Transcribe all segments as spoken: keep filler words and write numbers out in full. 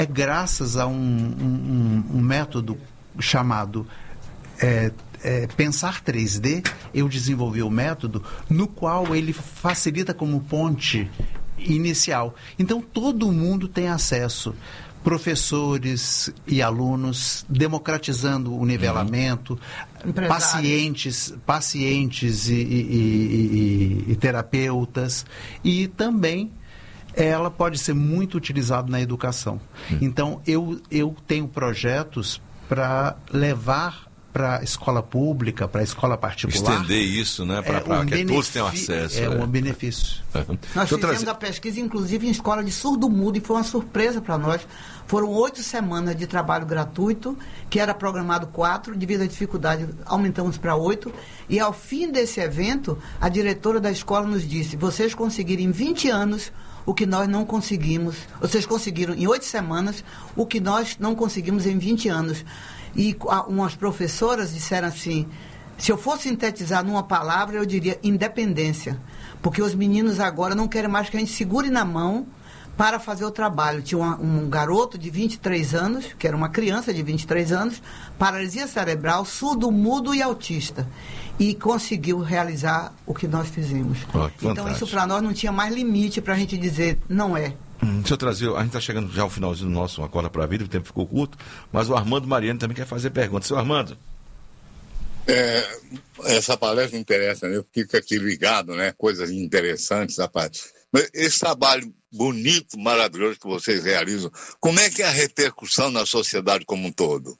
é graças a um, um, um método chamado é, é, Pensar três D, eu desenvolvi o método no qual ele facilita como ponte inicial. Então, todo mundo tem acesso. Professores e alunos, democratizando o nivelamento, uhum. pacientes, pacientes e, e, e, e terapeutas, e também ela pode ser muito utilizada na educação. Uhum. Então, eu, eu tenho projetos para levar para a escola pública, para a escola particular. Estender isso, né? Para é um que todos tenham acesso. É, é um é. benefício. É. Nós fizemos trazer... a pesquisa, inclusive, em escola de surdo-mudo, e foi uma surpresa para nós. Foram oito semanas de trabalho gratuito, que era programado quatro, devido à dificuldade, aumentamos para oito. E ao fim desse evento, a diretora da escola nos disse: vocês conseguiram em vinte anos o que nós não conseguimos. Vocês conseguiram em oito semanas o que nós não conseguimos em vinte anos. E umas professoras disseram assim: se eu fosse sintetizar numa palavra, eu diria independência. Porque os meninos agora não querem mais que a gente segure na mão para fazer o trabalho. Tinha uma, um garoto de vinte e três anos, que era uma criança de vinte e três anos, paralisia cerebral, surdo, mudo e autista. E conseguiu realizar o que nós fizemos. Oh, então isso para nós não tinha mais limite para a gente dizer não é. Hum, deixa eu trazer, a gente está chegando já ao finalzinho do nosso Acorda para a Vida, o tempo ficou curto, mas o Armando Mariano também quer fazer perguntas. Seu Armando. É, essa palestra me interessa, né? Eu fico aqui ligado, né? Coisas interessantes, rapaz. Mas esse trabalho bonito, maravilhoso que vocês realizam, como é que é a repercussão na sociedade como um todo?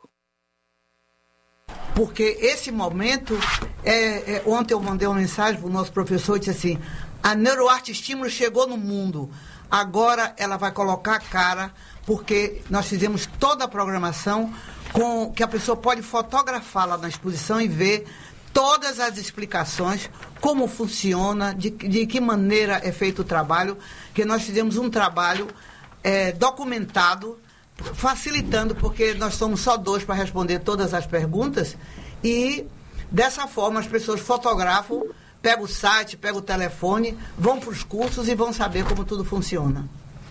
Porque esse momento, é, é, ontem eu mandei uma mensagem para o nosso professor e disse assim: a Neuroarte Estímulo chegou no mundo. Agora ela vai colocar a cara, porque nós fizemos toda a programação com que a pessoa pode fotografar lá na exposição e ver todas as explicações, como funciona, de, de que maneira é feito o trabalho, que nós fizemos um trabalho é, documentado, facilitando, porque nós somos só dois para responder todas as perguntas, e dessa forma as pessoas fotografam, pegam o site, pegam o telefone, vão para os cursos e vão saber como tudo funciona.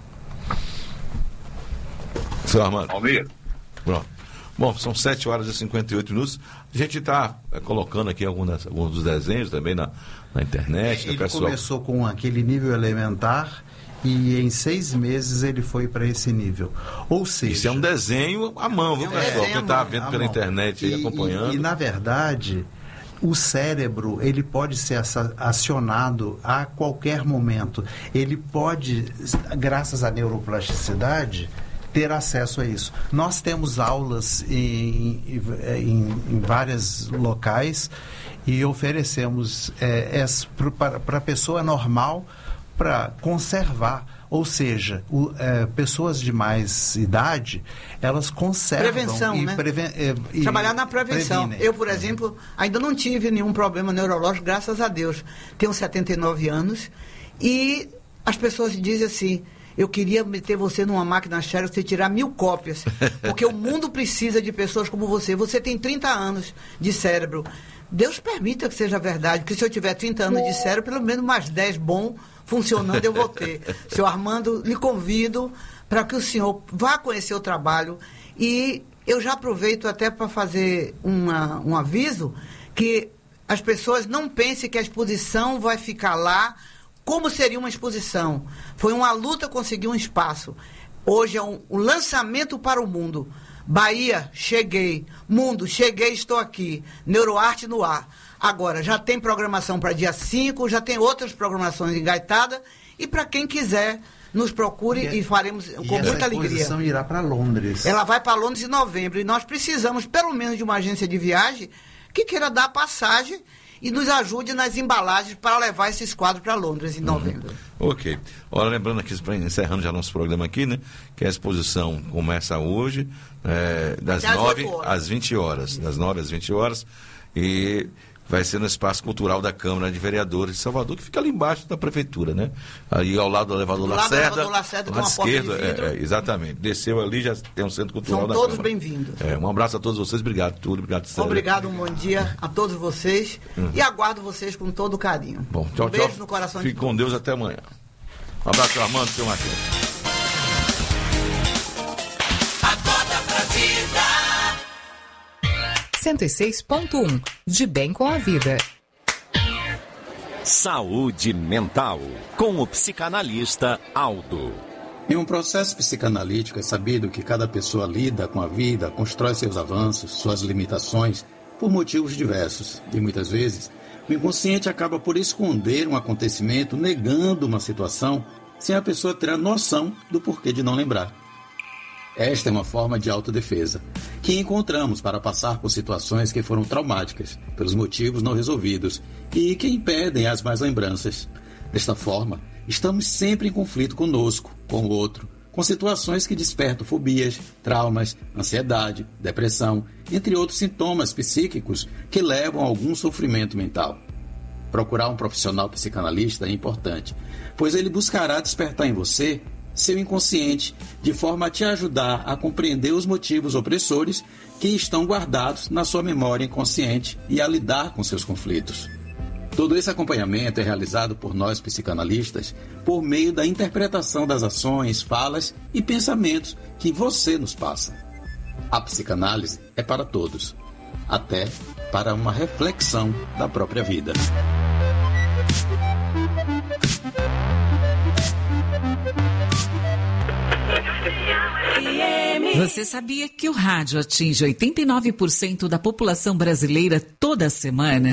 Seu Armando. Almir. Pronto. Bom, são sete horas e cinquenta e oito minutos. A gente está é, colocando aqui algumas, alguns dos desenhos também na, na internet. Ele pessoal... começou com aquele nível elementar e em seis meses ele foi para esse nível. Ou seja... Isso é um desenho à mão, viu, é, pessoal? É, Quem está vendo pela internet e acompanhando. E, e, na verdade, o cérebro, ele pode ser acionado a qualquer momento. Ele pode, graças à neuroplasticidade, ter acesso a isso. Nós temos aulas em, em, em vários locais e oferecemos é, para a pessoa normal para conservar. Ou seja, o, é, pessoas de mais idade, elas conservam... Prevenção, e né? Preven, é, e Trabalhar na prevenção. Previnem. Eu, por exemplo, ainda não tive nenhum problema neurológico, graças a Deus. Tenho setenta e nove anos e as pessoas dizem assim: eu queria meter você numa máquina Xerox e tirar mil cópias, porque o mundo precisa de pessoas como você. Você tem trinta anos de cérebro. Deus permita que seja verdade, porque se eu tiver trinta anos de cérebro, pelo menos mais dez bom funcionando eu vou ter. Senhor Armando, lhe convido para que o senhor vá conhecer o trabalho. E eu já aproveito até para fazer uma, um aviso, que as pessoas não pensem que a exposição vai ficar lá. Como seria uma exposição? Foi uma luta conseguir um espaço. Hoje é um, um lançamento para o mundo. Bahia, cheguei. Mundo, cheguei, estou aqui. Neuroarte no ar. Agora, já tem programação para dia cinco, já tem outras programações engaitadas. E para quem quiser, nos procure e, e faremos e com muita alegria. A exposição irá para Londres. Ela vai para Londres em novembro. E nós precisamos, pelo menos, de uma agência de viagem que queira dar passagem e nos ajude nas embalagens para levar esses quadros para Londres em novembro. Uhum. Ok. Olha, lembrando aqui, encerrando já nosso programa aqui, né? Que a exposição começa hoje, é, das nove às vinte horas. Das nove às vinte horas. E vai ser no Espaço Cultural da Câmara de Vereadores de Salvador, que fica ali embaixo da Prefeitura, né? Aí ao lado do elevador do Lacerda. Lado do elevador Lacerda, à esquerda, é, é, exatamente. Desceu ali, já tem um Centro Cultural São da todos Câmara. bem-vindos. É, um abraço a todos vocês, obrigado, Túlio, obrigado, Célia. Obrigado, um bom dia a todos vocês uhum. e aguardo vocês com todo carinho. Bom, tchau, um beijo tchau. no coração. Fique de com Deus, até amanhã. Um abraço, Armando, seu Matheus. cento e seis ponto um, de bem com a vida. Saúde mental, com o psicanalista Aldo. Em um processo psicanalítico é sabido que cada pessoa lida com a vida, constrói seus avanços, suas limitações, por motivos diversos. E muitas vezes, o inconsciente acaba por esconder um acontecimento, negando uma situação, sem a pessoa ter a noção do porquê de não lembrar. Esta é uma forma de autodefesa, que encontramos para passar por situações que foram traumáticas, pelos motivos não resolvidos, e que impedem as más lembranças. Desta forma, estamos sempre em conflito conosco, com o outro, com situações que despertam fobias, traumas, ansiedade, depressão, entre outros sintomas psíquicos que levam a algum sofrimento mental. Procurar um profissional psicanalista é importante, pois ele buscará despertar em você seu inconsciente, de forma a te ajudar a compreender os motivos opressores que estão guardados na sua memória inconsciente e a lidar com seus conflitos. Todo esse acompanhamento é realizado por nós psicanalistas por meio da interpretação das ações, falas e pensamentos que você nos passa. A psicanálise é para todos, até para uma reflexão da própria vida. Você sabia que o rádio atinge oitenta e nove por cento da população brasileira toda semana?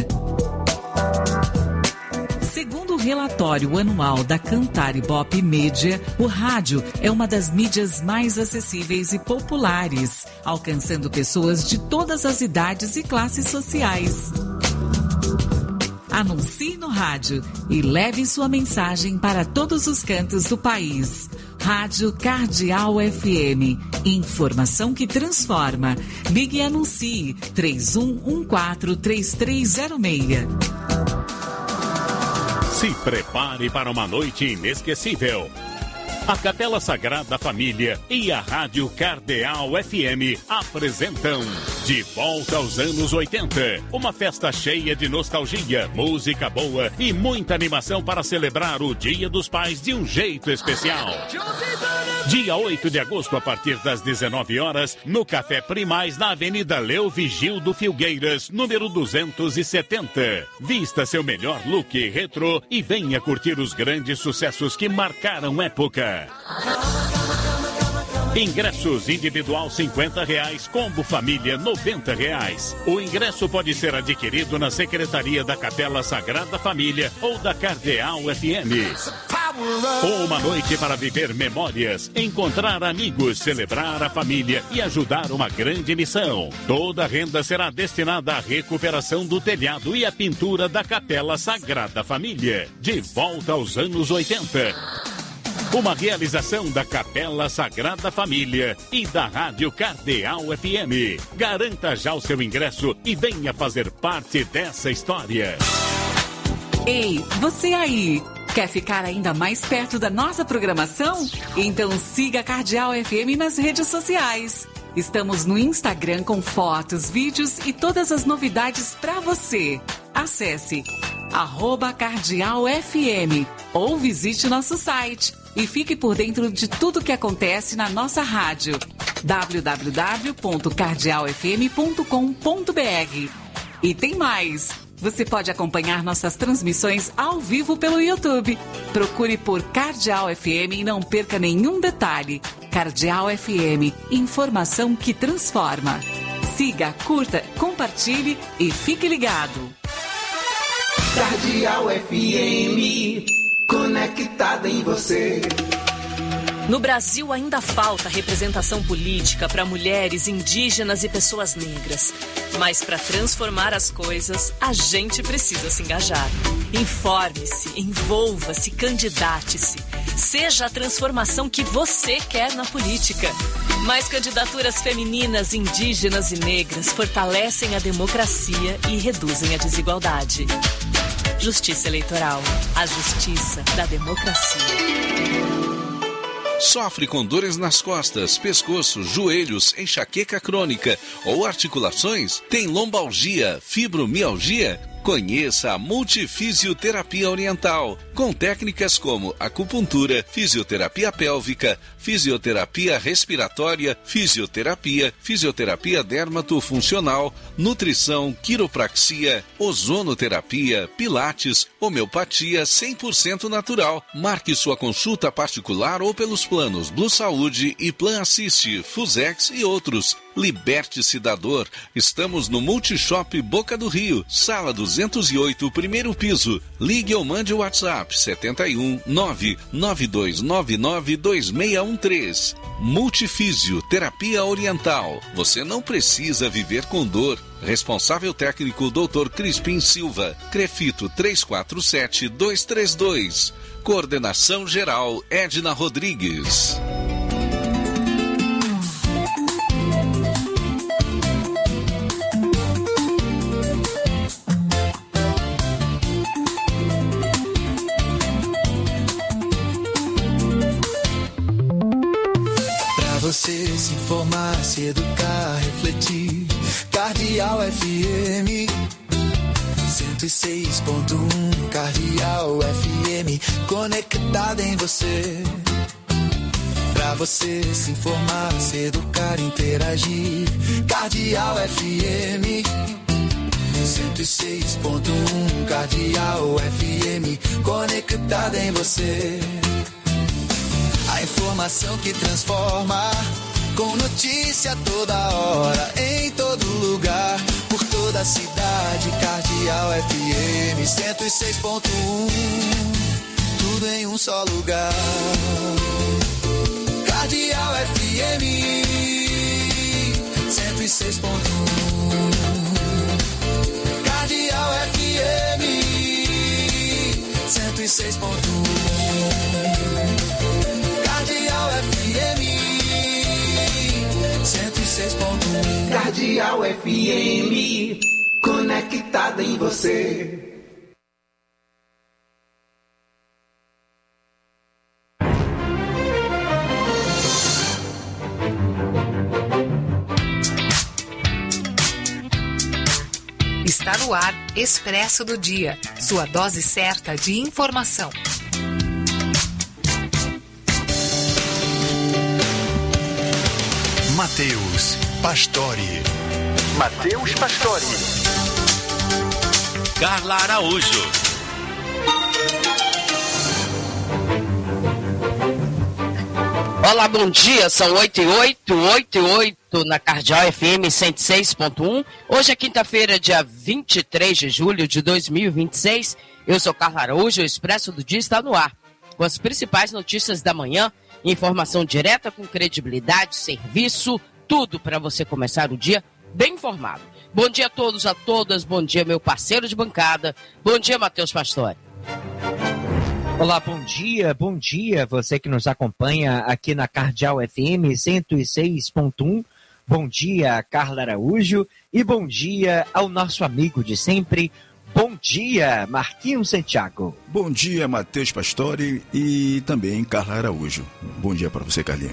Segundo o relatório anual da Cantar Ibope Mídia, o rádio é uma das mídias mais acessíveis e populares, alcançando pessoas de todas as idades e classes sociais. Anuncie no rádio e leve sua mensagem para todos os cantos do país. Rádio Cardeal F M. Informação que transforma. Ligue e anuncie três um um quatro, três três zero seis. Se prepare para uma noite inesquecível. A Capela Sagrada Família e a Rádio Cardeal F M apresentam De Volta aos Anos oitenta. Uma festa cheia de nostalgia, música boa e muita animação para celebrar o Dia dos Pais de um jeito especial. Dia oito de agosto, a partir das dezenove horas, no Café Primaz, na Avenida Leo Vigildo Filgueiras, número duzentos e setenta. Vista seu melhor look retrô e venha curtir os grandes sucessos que marcaram época. Ingressos individual cinquenta reais, combo família noventa reais. O ingresso pode ser adquirido na Secretaria da Capela Sagrada Família ou da Cardeal F M. Uma noite para viver memórias, encontrar amigos, celebrar a família e ajudar uma grande missão. Toda a renda será destinada à recuperação do telhado e à pintura da Capela Sagrada Família. De volta aos anos oitenta. Uma realização da Capela Sagrada Família e da Rádio Cardeal F M. Garanta já o seu ingresso e venha fazer parte dessa história. Ei, você aí! Quer ficar ainda mais perto da nossa programação? Então siga a Cardeal F M nas redes sociais. Estamos no Instagram com fotos, vídeos e todas as novidades para você. Acesse arroba Cardeal F M ou visite nosso site e fique por dentro de tudo que acontece na nossa rádio. w w w ponto cardeal f m ponto com ponto b r. E tem mais! Você pode acompanhar nossas transmissões ao vivo pelo YouTube. Procure por Cardeal F M e não perca nenhum detalhe. Cardeal F M, informação que transforma. Siga, curta, compartilhe e fique ligado. Cardeal F M, conectada em você. No Brasil ainda falta representação política para mulheres, indígenas e pessoas negras. Mas para transformar as coisas, a gente precisa se engajar. Informe-se, envolva-se, candidate-se. Seja a transformação que você quer na política. Mais candidaturas femininas, indígenas e negras fortalecem a democracia e reduzem a desigualdade. Justiça Eleitoral. A justiça da democracia. Sofre com dores nas costas, pescoço, joelhos, enxaqueca crônica ou articulações? Tem lombalgia, fibromialgia? Conheça a Multifisioterapia Oriental, com técnicas como acupuntura, fisioterapia pélvica, fisioterapia respiratória, fisioterapia, fisioterapia dermatofuncional, nutrição, quiropraxia, ozonoterapia, pilates, homeopatia cem por cento natural. Marque sua consulta particular ou pelos planos Blue Saúde e Plan Assist, Fusex e outros. Liberte-se da dor. Estamos no Multishop Boca do Rio, sala duzentos e oito, primeiro piso. Ligue ou mande o WhatsApp setenta e um, nove nove dois nove nove dois seis um três. Multifísio Terapia Oriental. Você não precisa viver com dor. Responsável técnico doutor Crispim Silva. Crefito três quatro sete dois três dois. Coordenação geral Edna Rodrigues. Você se informar, se educar, refletir. Cardeal F M cento e seis ponto um. Cardeal F M conectada em você. Pra você se informar, se educar, interagir. Cardeal F M cento e seis ponto um. Cardeal F M conectada em você. A informação que transforma, com notícia toda hora, em todo lugar, por toda a cidade. Cardeal F M cento e seis ponto um, tudo em um só lugar. Cardeal F M cento e seis ponto um. Cardeal F M cento e seis ponto um. Cardeal F M cento e seis ponto um. Cardeal F M, conectada em você. Está no ar Expresso do Dia, sua dose certa de informação. Matheus Pastore. Matheus Pastore. Carla Araújo. Olá, bom dia, são oito e oito, oito e oito na Cardeal F M cento e seis ponto um. Hoje é quinta-feira, dia vinte e três de julho de dois mil e vinte e seis. Eu sou Carla Araújo, o Expresso do Dia está no ar. Com as principais notícias da manhã, informação direta com credibilidade, serviço, tudo para você começar o dia bem informado. Bom dia a todos, a todas, bom dia meu parceiro de bancada, bom dia Matheus Pastore. Olá, bom dia, bom dia, você que nos acompanha aqui na Cardeal F M cento e seis ponto um. Bom dia, Carla Araújo, e bom dia ao nosso amigo de sempre. Bom dia, Marquinhos Santiago. Bom dia, Matheus Pastore e também Carla Araújo. Bom dia para você, Carlinha.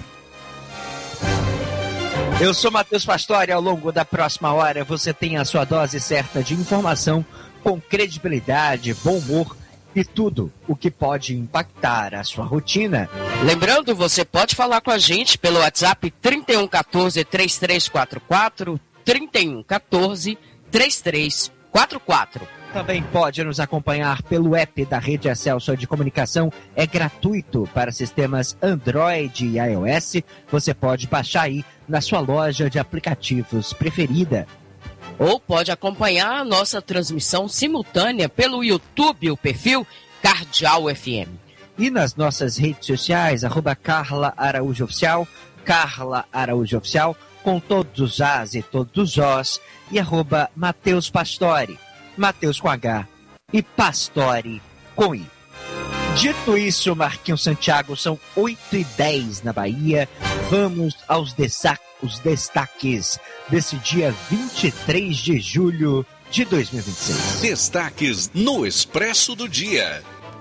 Eu sou Matheus Pastore. Ao longo da próxima hora você tem a sua dose certa de informação com credibilidade, bom humor e tudo o que pode impactar a sua rotina. Lembrando, você pode falar com a gente pelo WhatsApp trinta e um, quatorze, trinta e três quarenta e quatro, trinta e um, quatorze, trinta e três quarenta e quatro. Também pode nos acompanhar pelo app da Rede Excelsior de Comunicação. É gratuito para sistemas Android e iOS. Você pode baixar aí na sua loja de aplicativos preferida. Ou pode acompanhar a nossa transmissão simultânea pelo YouTube, o perfil Cardeal F M. E nas nossas redes sociais, arroba Carla Araújo Oficial, Carla Araújo Oficial, com todos os As e todos os Os, e arroba Matheus Pastore, Matheus com H e Pastore com I. Dito isso, Marquinhos Santiago, são oito e dez na Bahia. Vamos aos destaques. Os destaques desse dia vinte e três de julho de dois mil e vinte e seis. Destaques no Expresso do Dia.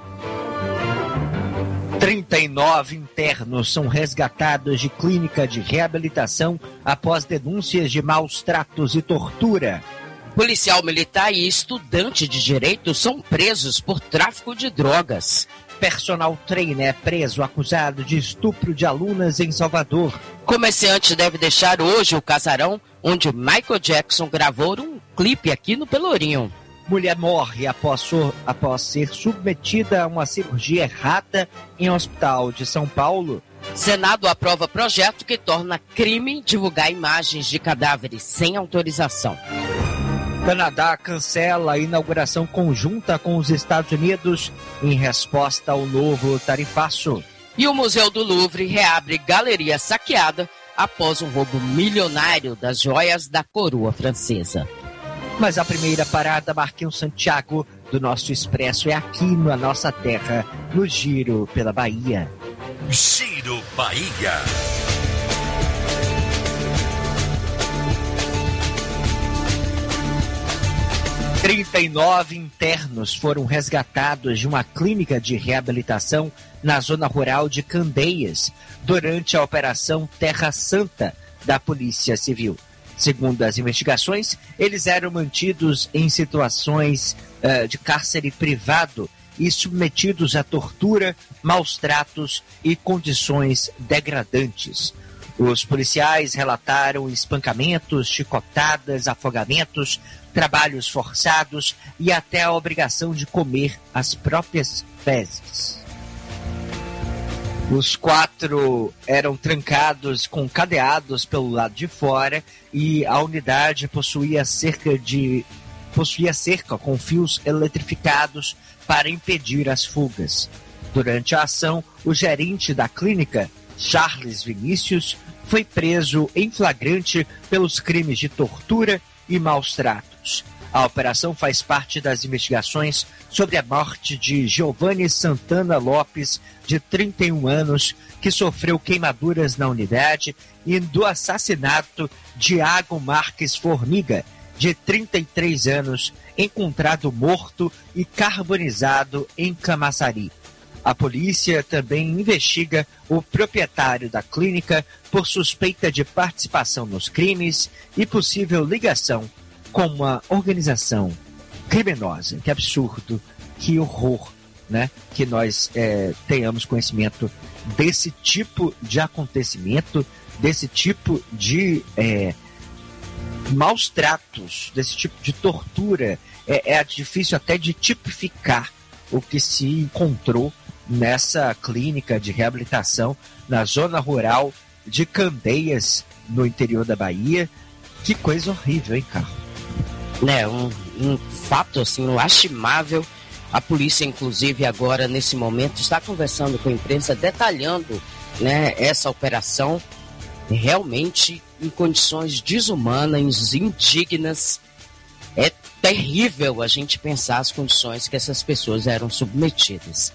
trinta e nove internos são resgatados de clínica de reabilitação após denúncias de maus tratos e tortura. Policial militar e estudante de direito são presos por tráfico de drogas. Personal trainer é preso acusado de estupro de alunas em Salvador. Comerciante deve deixar hoje o casarão onde Michael Jackson gravou um clipe aqui no Pelourinho. Mulher morre após, após ser submetida a uma cirurgia errada em um hospital de São Paulo. Senado aprova projeto que torna crime divulgar imagens de cadáveres sem autorização. Canadá cancela a inauguração conjunta com os Estados Unidos em resposta ao novo tarifaço. E o Museu do Louvre reabre galeria saqueada após um roubo milionário das joias da coroa francesa. Mas a primeira parada, Marquinhos Santiago, do nosso Expresso é aqui na nossa terra, no Giro pela Bahia. Giro Bahia. trinta e nove internos foram resgatados de uma clínica de reabilitação na zona rural de Candeias durante a Operação Terra Santa da Polícia Civil. Segundo as investigações, eles eram mantidos em situações uh, de cárcere privado e submetidos a tortura, maus tratos e condições degradantes. Os policiais relataram espancamentos, chicotadas, afogamentos, trabalhos forçados e até a obrigação de comer as próprias fezes. Os quatro eram trancados com cadeados pelo lado de fora e a unidade possuía cerca de possuía cerca com fios eletrificados para impedir as fugas. Durante a ação, o gerente da clínica, Charles Vinícius, foi preso em flagrante pelos crimes de tortura e maus tratos. A operação faz parte das investigações sobre a morte de Giovanni Santana Lopes, de trinta e um anos, que sofreu queimaduras na unidade, e do assassinato de Iago Marques Formiga, de trinta e três anos, encontrado morto e carbonizado em Camaçari. A polícia também investiga o proprietário da clínica por suspeita de participação nos crimes e possível ligação com uma organização criminosa. Que absurdo, que horror, né? Que nós é, tenhamos conhecimento desse tipo de acontecimento, desse tipo de é, maus tratos, desse tipo de tortura. É, é difícil até de tipificar o que se encontrou nessa clínica de reabilitação na zona rural de Candeias, no interior da Bahia. Que coisa horrível, hein, Carlos? É, um, um fato assim, lastimável. A polícia, inclusive, agora, nesse momento, está conversando com a imprensa, detalhando, né, essa operação realmente em condições desumanas, indignas. É terrível a gente pensar as condições que essas pessoas eram submetidas.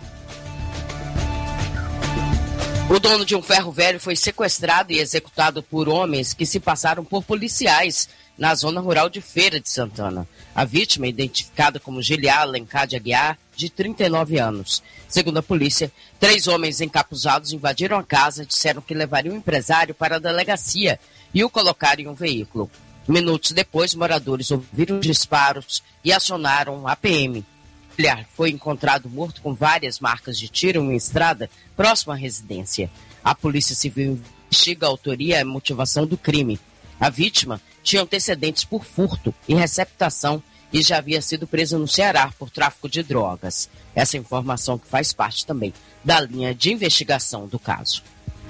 O dono de um ferro velho foi sequestrado e executado por homens que se passaram por policiais na zona rural de Feira de Santana. A vítima, identificada como Giliá Alencar de Aguiar, de trinta e nove anos. Segundo a polícia, três homens encapuzados invadiram a casa, disseram que levariam o empresário para a delegacia e o colocaram em um veículo. Minutos depois, moradores ouviram disparos e acionaram a P M. O mulher foi encontrado morto com várias marcas de tiro em uma estrada próxima à residência. A Polícia Civil investiga a autoria e a motivação do crime. A vítima tinha antecedentes por furto e receptação e já havia sido presa no Ceará por tráfico de drogas. Essa informação que faz parte também da linha de investigação do caso.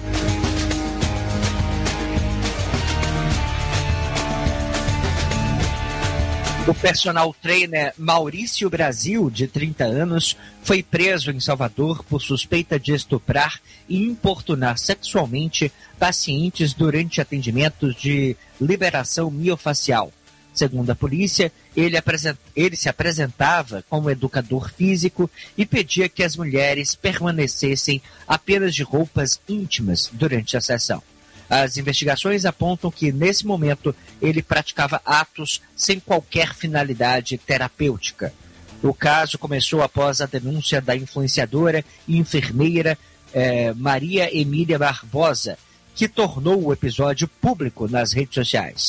O personal trainer Maurício Brasil, de trinta anos, foi preso em Salvador por suspeita de estuprar e importunar sexualmente pacientes durante atendimentos de liberação miofacial. Segundo a polícia, ele, apresent... ele se apresentava como educador físico e pedia que as mulheres permanecessem apenas de roupas íntimas durante a sessão. As investigações apontam que, nesse momento, ele praticava atos sem qualquer finalidade terapêutica. O caso começou após a denúncia da influenciadora e enfermeira eh, Maria Emília Barbosa, que tornou o episódio público nas redes sociais.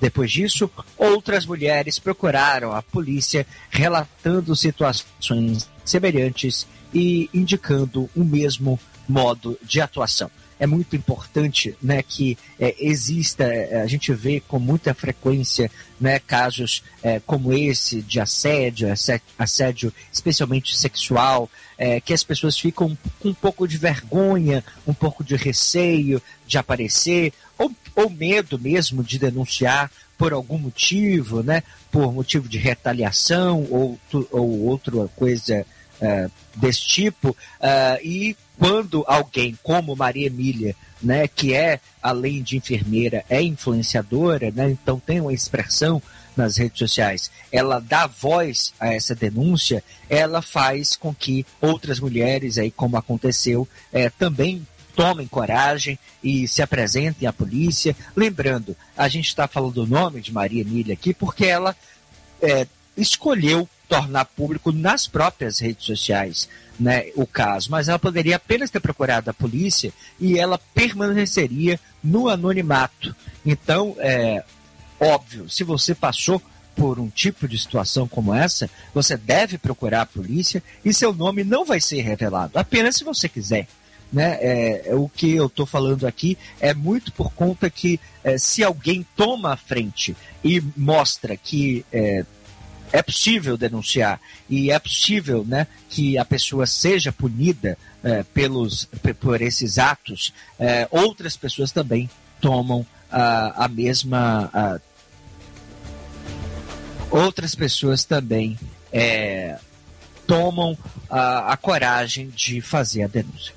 Depois disso, outras mulheres procuraram a polícia relatando situações semelhantes e indicando o mesmo modo de atuação. É muito importante, né, que é, exista, é, a gente vê com muita frequência, né, casos é, como esse de assédio, assédio especialmente sexual, é, que as pessoas ficam com um pouco de vergonha, um pouco de receio de aparecer, ou, ou medo mesmo de denunciar por algum motivo, né, por motivo de retaliação ou, ou outra coisa é, desse tipo, uh, e quando alguém como Maria Emília, né, que é, além de enfermeira, é influenciadora, né, então tem uma expressão nas redes sociais, ela dá voz a essa denúncia, ela faz com que outras mulheres, aí, como aconteceu, é, também tomem coragem e se apresentem à polícia. Lembrando, a gente está falando o nome de Maria Emília aqui porque ela é, escolheu tornar público nas próprias redes sociais, né, o caso, mas ela poderia apenas ter procurado a polícia e ela permaneceria no anonimato. Então, é óbvio, se você passou por um tipo de situação como essa, você deve procurar a polícia e seu nome não vai ser revelado, apenas se você quiser. Né? É, é, o que eu estou falando aqui é muito por conta que é, se alguém toma a frente e mostra que é, é possível denunciar e é possível, né, que a pessoa seja punida é, pelos, por esses atos, é, outras pessoas também tomam a, a mesma... A, outras pessoas também é, tomam a, a coragem de fazer a denúncia.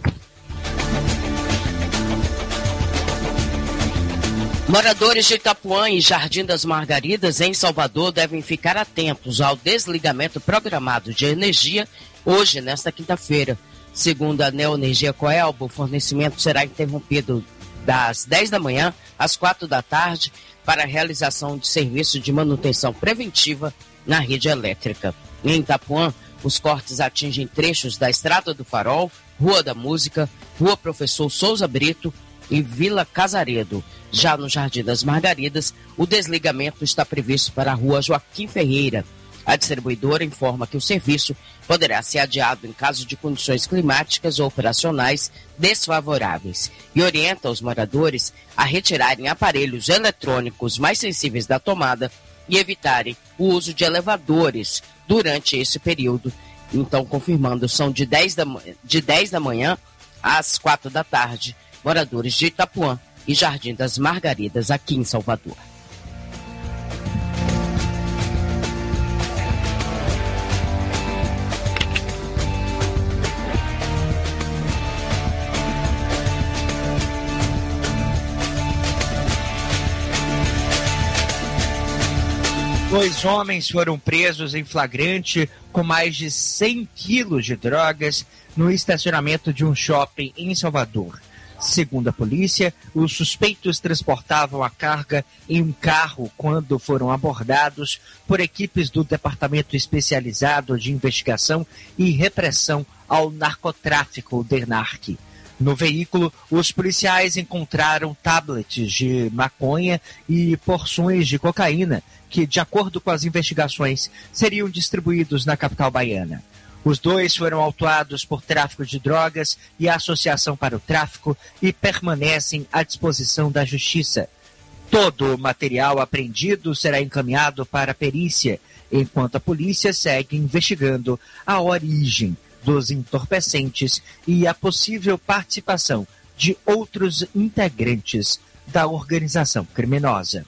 Moradores de Itapuã e Jardim das Margaridas, em Salvador, devem ficar atentos ao desligamento programado de energia hoje, nesta quinta-feira. Segundo a Neoenergia Coelba, o fornecimento será interrompido das dez da manhã às quatro da tarde para a realização de serviço de manutenção preventiva na rede elétrica. Em Itapuã, os cortes atingem trechos da Estrada do Farol, Rua da Música, Rua Professor Souza Brito e Vila Casaredo. Já no Jardim das Margaridas, o desligamento está previsto para a Rua Joaquim Ferreira. A distribuidora informa que o serviço poderá ser adiado em caso de condições climáticas ou operacionais desfavoráveis e orienta os moradores a retirarem aparelhos eletrônicos mais sensíveis da tomada e evitarem o uso de elevadores durante esse período. Então, confirmando, são de dez da, de dez da manhã às quatro da tarde, moradores de Itapuã e Jardim das Margaridas, aqui em Salvador. Dois homens foram presos em flagrante com mais de cem quilos de drogas no estacionamento de um shopping em Salvador. Segundo a polícia, os suspeitos transportavam a carga em um carro quando foram abordados por equipes do Departamento Especializado de Investigação e Repressão ao Narcotráfico, DERNARC. No veículo, os policiais encontraram tablets de maconha e porções de cocaína, que, de acordo com as investigações, seriam distribuídos na capital baiana. Os dois foram autuados por tráfico de drogas e associação para o tráfico e permanecem à disposição da Justiça. Todo o material apreendido será encaminhado para a perícia, enquanto a polícia segue investigando a origem dos entorpecentes e a possível participação de outros integrantes da organização criminosa.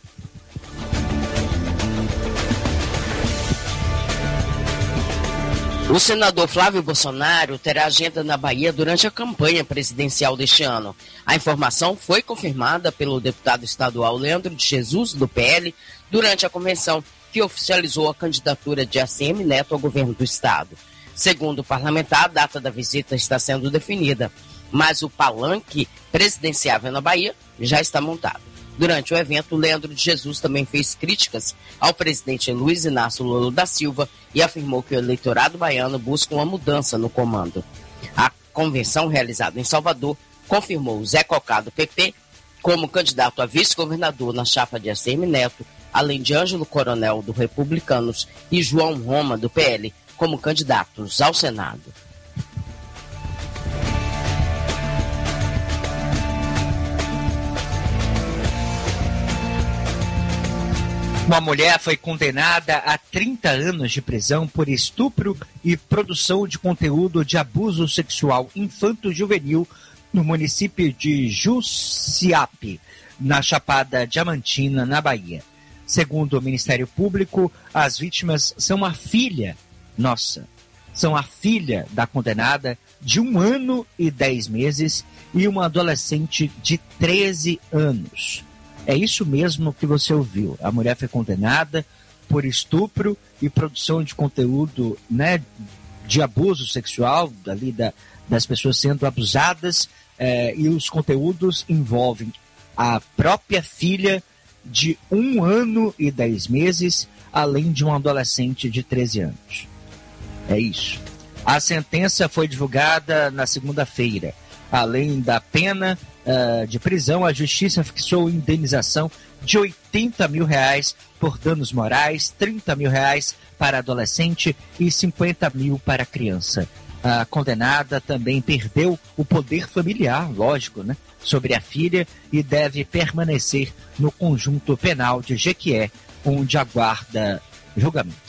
O senador Flávio Bolsonaro terá agenda na Bahia durante a campanha presidencial deste ano. A informação foi confirmada pelo deputado estadual Leandro de Jesus, do P L, durante a convenção que oficializou a candidatura de A C M Neto ao governo do estado. Segundo o parlamentar, a data da visita está sendo definida, mas o palanque presidenciável na Bahia já está montado. Durante o evento, Leandro de Jesus também fez críticas ao presidente Luiz Inácio Lula da Silva e afirmou que o eleitorado baiano busca uma mudança no comando. A convenção realizada em Salvador confirmou Zé Cocá do P P como candidato a vice-governador na chapa de A C M Neto, além de Ângelo Coronel, do Republicanos, e João Roma, do P L, como candidatos ao Senado. Uma mulher foi condenada a trinta anos de prisão por estupro e produção de conteúdo de abuso sexual infanto-juvenil no município de Jussiape, na Chapada Diamantina, na Bahia. Segundo o Ministério Público, as vítimas são a filha, nossa, são a filha da condenada de um ano e dez meses e uma adolescente de treze anos. É isso mesmo que você ouviu. A mulher foi condenada por estupro e produção de conteúdo, né, de abuso sexual, ali da, das pessoas sendo abusadas, eh, e os conteúdos envolvem a própria filha de um ano e dez meses, além de um adolescente de treze anos. É isso. A sentença foi divulgada na segunda-feira. Além da pena uh, de prisão, a Justiça fixou indenização de oitenta mil reais por danos morais, trinta mil reais para adolescente e cinquenta mil para criança. A condenada também perdeu o poder familiar, lógico, né, sobre a filha e deve permanecer no conjunto penal de Jequié, onde aguarda julgamento.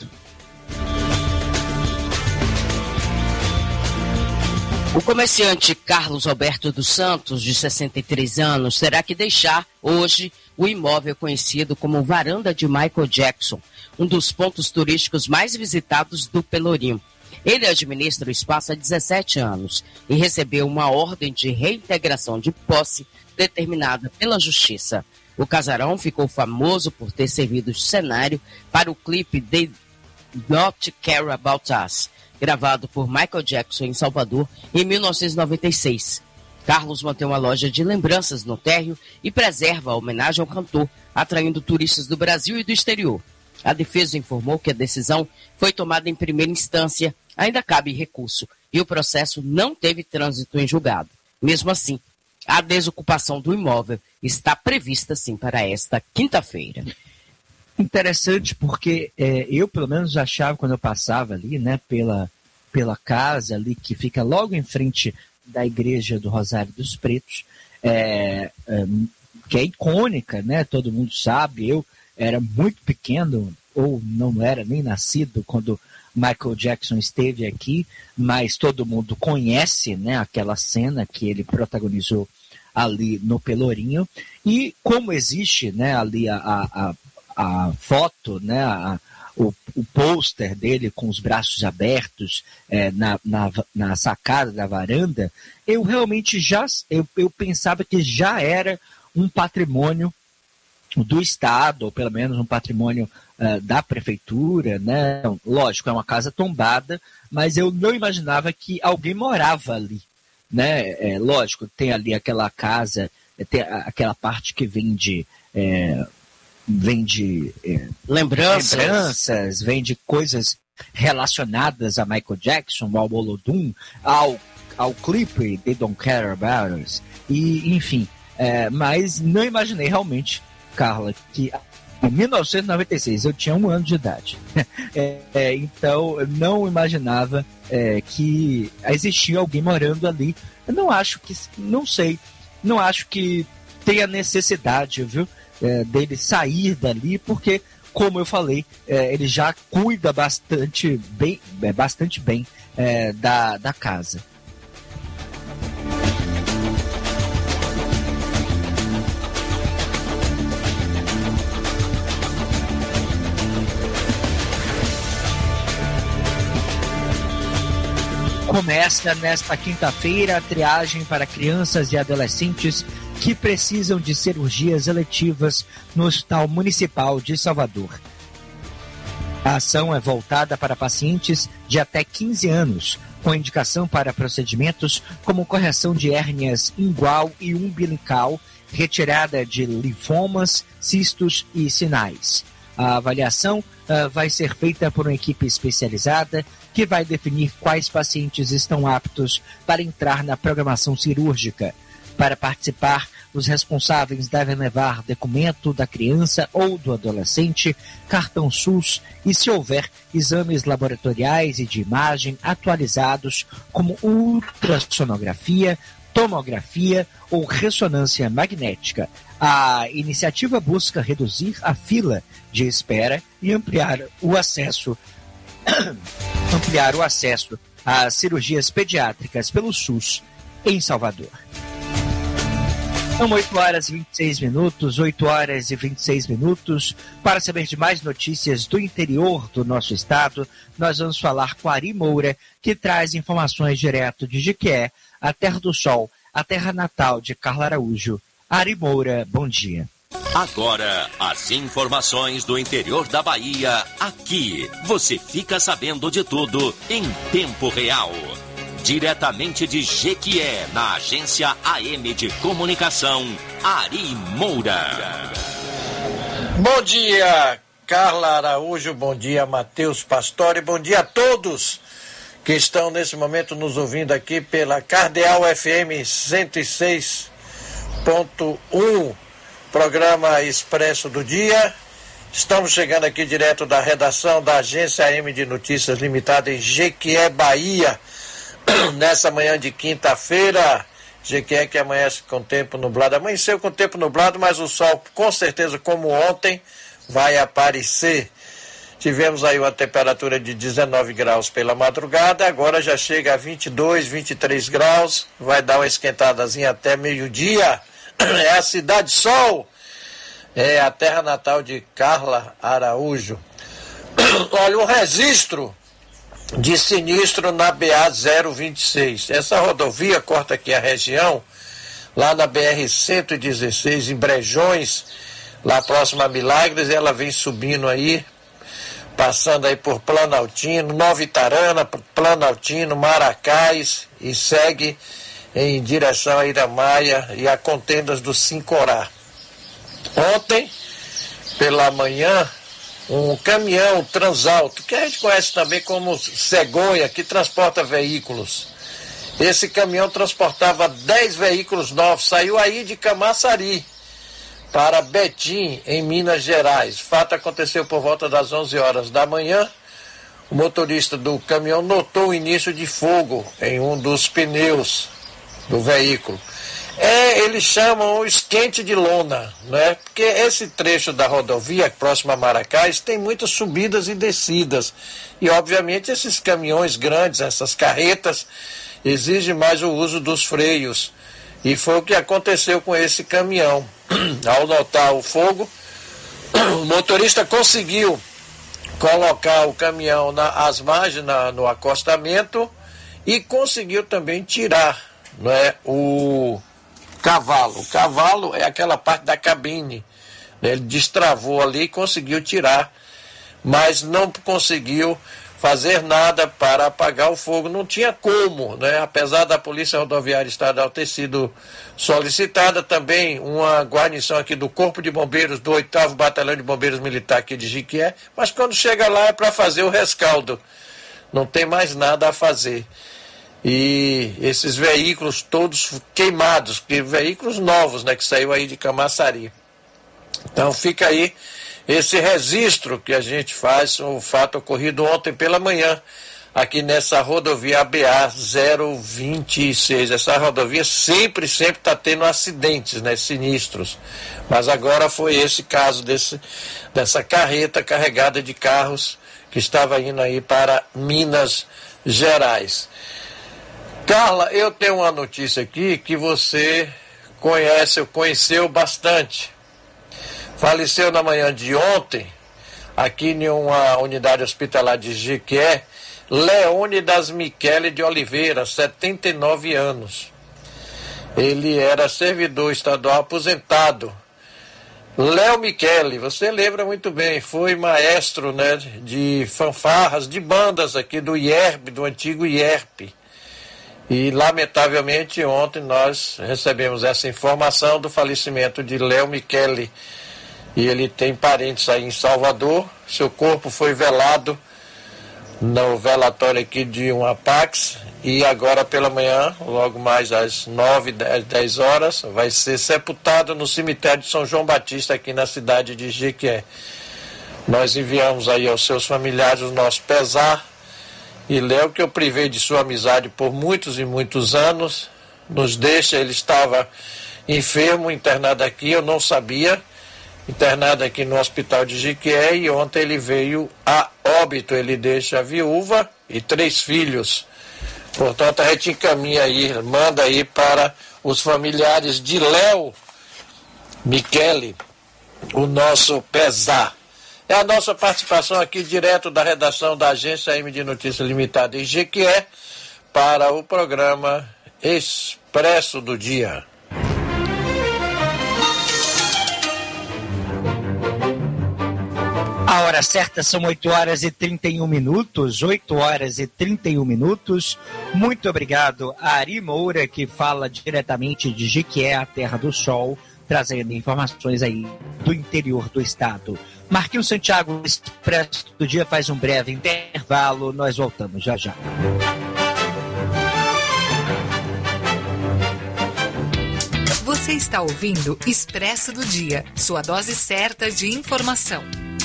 O comerciante Carlos Alberto dos Santos, de sessenta e três anos, terá que deixar hoje o imóvel conhecido como Varanda de Michael Jackson, um dos pontos turísticos mais visitados do Pelourinho. Ele administra o espaço há dezessete anos e recebeu uma ordem de reintegração de posse determinada pela Justiça. O casarão ficou famoso por ter servido de cenário para o clipe They Not Care About Us, gravado por Michael Jackson em Salvador em mil novecentos e noventa e seis. Carlos mantém uma loja de lembranças no térreo e preserva a homenagem ao cantor, atraindo turistas do Brasil e do exterior. A defesa informou que a decisão foi tomada em primeira instância, ainda cabe recurso, e o processo não teve trânsito em julgado. Mesmo assim, a desocupação do imóvel está prevista, sim, para esta quinta-feira. Interessante, porque é, eu, pelo menos, achava, quando eu passava ali, né, pela, pela casa ali, que fica logo em frente da igreja do Rosário dos Pretos, é, é, que é icônica, né, todo mundo sabe. Eu era muito pequeno, ou não era nem nascido quando Michael Jackson esteve aqui, mas todo mundo conhece, né, aquela cena que ele protagonizou ali no Pelourinho. E como existe, né, ali a, a, a foto, né, a, o, o pôster dele com os braços abertos é, na, na, na sacada da varanda, eu realmente já eu, eu pensava que já era um patrimônio do Estado, ou pelo menos um patrimônio uh, da Prefeitura, né? Lógico, é uma casa tombada, mas eu não imaginava que alguém morava ali, né? É, lógico, tem ali aquela casa, tem aquela parte que vende, é, vende é, lembranças. lembranças, vende coisas relacionadas a Michael Jackson, ao Olodum, ao, ao clipe They Don't Care About Us, e enfim, é, mas não imaginei realmente, Carla, que em mil novecentos e noventa e seis eu tinha um ano de idade. É, é, então, eu não imaginava é, que existia alguém morando ali. Eu não acho que, não sei, não acho que tenha necessidade, viu, é, dele sair dali, porque, como eu falei, é, ele já cuida bastante bem, é, bastante bem é, da, da casa. Começa nesta quinta-feira a triagem para crianças e adolescentes que precisam de cirurgias eletivas no Hospital Municipal de Salvador. A ação é voltada para pacientes de até quinze anos, com indicação para procedimentos como correção de hérnias ingual e umbilical, retirada de linfomas, cistos e sinais. A avaliação uh, vai ser feita por uma equipe especializada que vai definir quais pacientes estão aptos para entrar na programação cirúrgica. Para participar, Os responsáveis devem levar documento da criança ou do adolescente, cartão SUS e, se houver, exames laboratoriais e de imagem atualizados, como ultrassonografia, tomografia ou ressonância magnética. A iniciativa busca reduzir a fila de espera e ampliar o acesso, ampliar o acesso às cirurgias pediátricas pelo SUS em Salvador. São oito horas e vinte e seis minutos, oito horas e vinte e seis minutos. Para saber de mais notícias do interior do nosso estado, nós vamos falar com Ari Moura, que traz informações direto de Jequié, a Terra do Sol, a terra natal de Carla Araújo. Ari Moura, bom dia. Agora, as informações do interior da Bahia, aqui. Você fica sabendo de tudo em tempo real. Diretamente de Jequié, na agência A M de Comunicação, Ari Moura. Bom dia, Carla Araújo, bom dia, Matheus Pastore, bom dia a todos que estão nesse momento nos ouvindo aqui pela Cardeal F M cento e seis ponto um, programa Expresso do Dia. Estamos chegando aqui direto da redação da agência A M de Notícias Limitada em Jequié, Bahia, nessa manhã de quinta-feira. Jequié que amanhece com tempo nublado, amanheceu com tempo nublado, mas o sol, com certeza, como ontem, vai aparecer. Tivemos aí uma temperatura de dezenove graus pela madrugada, agora já chega a vinte e dois, vinte e três graus, vai dar uma esquentadazinha até meio-dia. É a Cidade Sol, é a terra natal de Carla Araújo. Olha, o registro de sinistro na B A zero vinte e seis. Essa rodovia corta aqui a região, lá na B R cento e dezesseis, em Brejões, lá próximo a Milagres, ela vem subindo aí, passando aí por Planaltino, Nova Itarana, Planaltino, Maracás, e segue em direção a Iramaia e a contendas do Sincorá. Ontem, pela manhã, um caminhão Transalto, que a gente conhece também como cegonha, que transporta veículos. Esse caminhão transportava dez veículos novos, saiu aí de Camaçari para Betim, em Minas Gerais. O fato aconteceu por volta das onze horas da manhã. O motorista do caminhão notou o início de fogo em um dos pneus do veículo. É, eles chamam o esquente de lona, né? Porque esse trecho da rodovia, próximo a Maracás, tem muitas subidas e descidas. E, obviamente, esses caminhões grandes, essas carretas, exigem mais o uso dos freios. E foi o que aconteceu com esse caminhão. Ao notar o fogo, o motorista conseguiu colocar o caminhão nas margens, na, no acostamento, e conseguiu também tirar, não é, o cavalo. O cavalo é aquela parte da cabine, né? Ele destravou ali e conseguiu tirar, mas não conseguiu fazer nada para apagar o fogo. Não tinha como, né? Apesar da Polícia Rodoviária Estadual ter sido solicitada, também uma guarnição aqui do Corpo de Bombeiros do oitavo Batalhão de Bombeiros Militar aqui de Jequié, mas quando chega lá é para fazer o rescaldo, não tem mais nada a fazer. E esses veículos todos queimados, que veículos novos, né, que saiu aí de Camaçari. Então fica aí esse registro que a gente faz, o fato ocorrido ontem pela manhã, aqui nessa rodovia B A zero vinte e seis. Essa rodovia sempre, sempre está tendo acidentes, né, sinistros. Mas agora foi esse caso desse, dessa carreta carregada de carros que estava indo aí para Minas Gerais. Carla, eu tenho uma notícia aqui que você conhece, conheceu bastante. Faleceu na manhã de ontem, aqui em uma unidade hospitalar de Jequié, Leônidas Michele de Oliveira, setenta e nove anos. Ele era servidor estadual aposentado. Léo Michele, você lembra muito bem, foi maestro, né, de fanfarras, de bandas aqui do I E R P, do antigo I E R P. E, lamentavelmente, ontem nós recebemos essa informação do falecimento de Léo Michele. E ele tem parentes aí em Salvador. Seu corpo foi velado no velatório aqui de uma Pax, e agora pela manhã, logo mais às nove, dez horas, vai ser sepultado no cemitério de São João Batista, aqui na cidade de Jequié. Nós enviamos aí aos seus familiares o nosso pesar, e Léo, que eu privei de sua amizade por muitos e muitos anos, nos deixa. Ele estava enfermo, internado aqui, eu não sabia, internado aqui no hospital de Jequié, e ontem ele veio a óbito. Ele deixa a viúva e três filhos. Portanto, a gente encaminha aí, manda aí para os familiares de Léo Michele o nosso pesar. É a nossa participação aqui direto da redação da Agência M de Notícias Limitada em Jequié para o programa Expresso do Dia. A hora certa são oito horas e trinta e um minutos, oito horas e trinta e um minutos. Muito obrigado a Ari Moura, que fala diretamente de Jequié, a Terra do Sol, trazendo informações aí do interior do estado. Marquinhos Santiago, Expresso do Dia, faz um breve intervalo, nós voltamos já já. Você está ouvindo Expresso do Dia, sua dose certa de informação.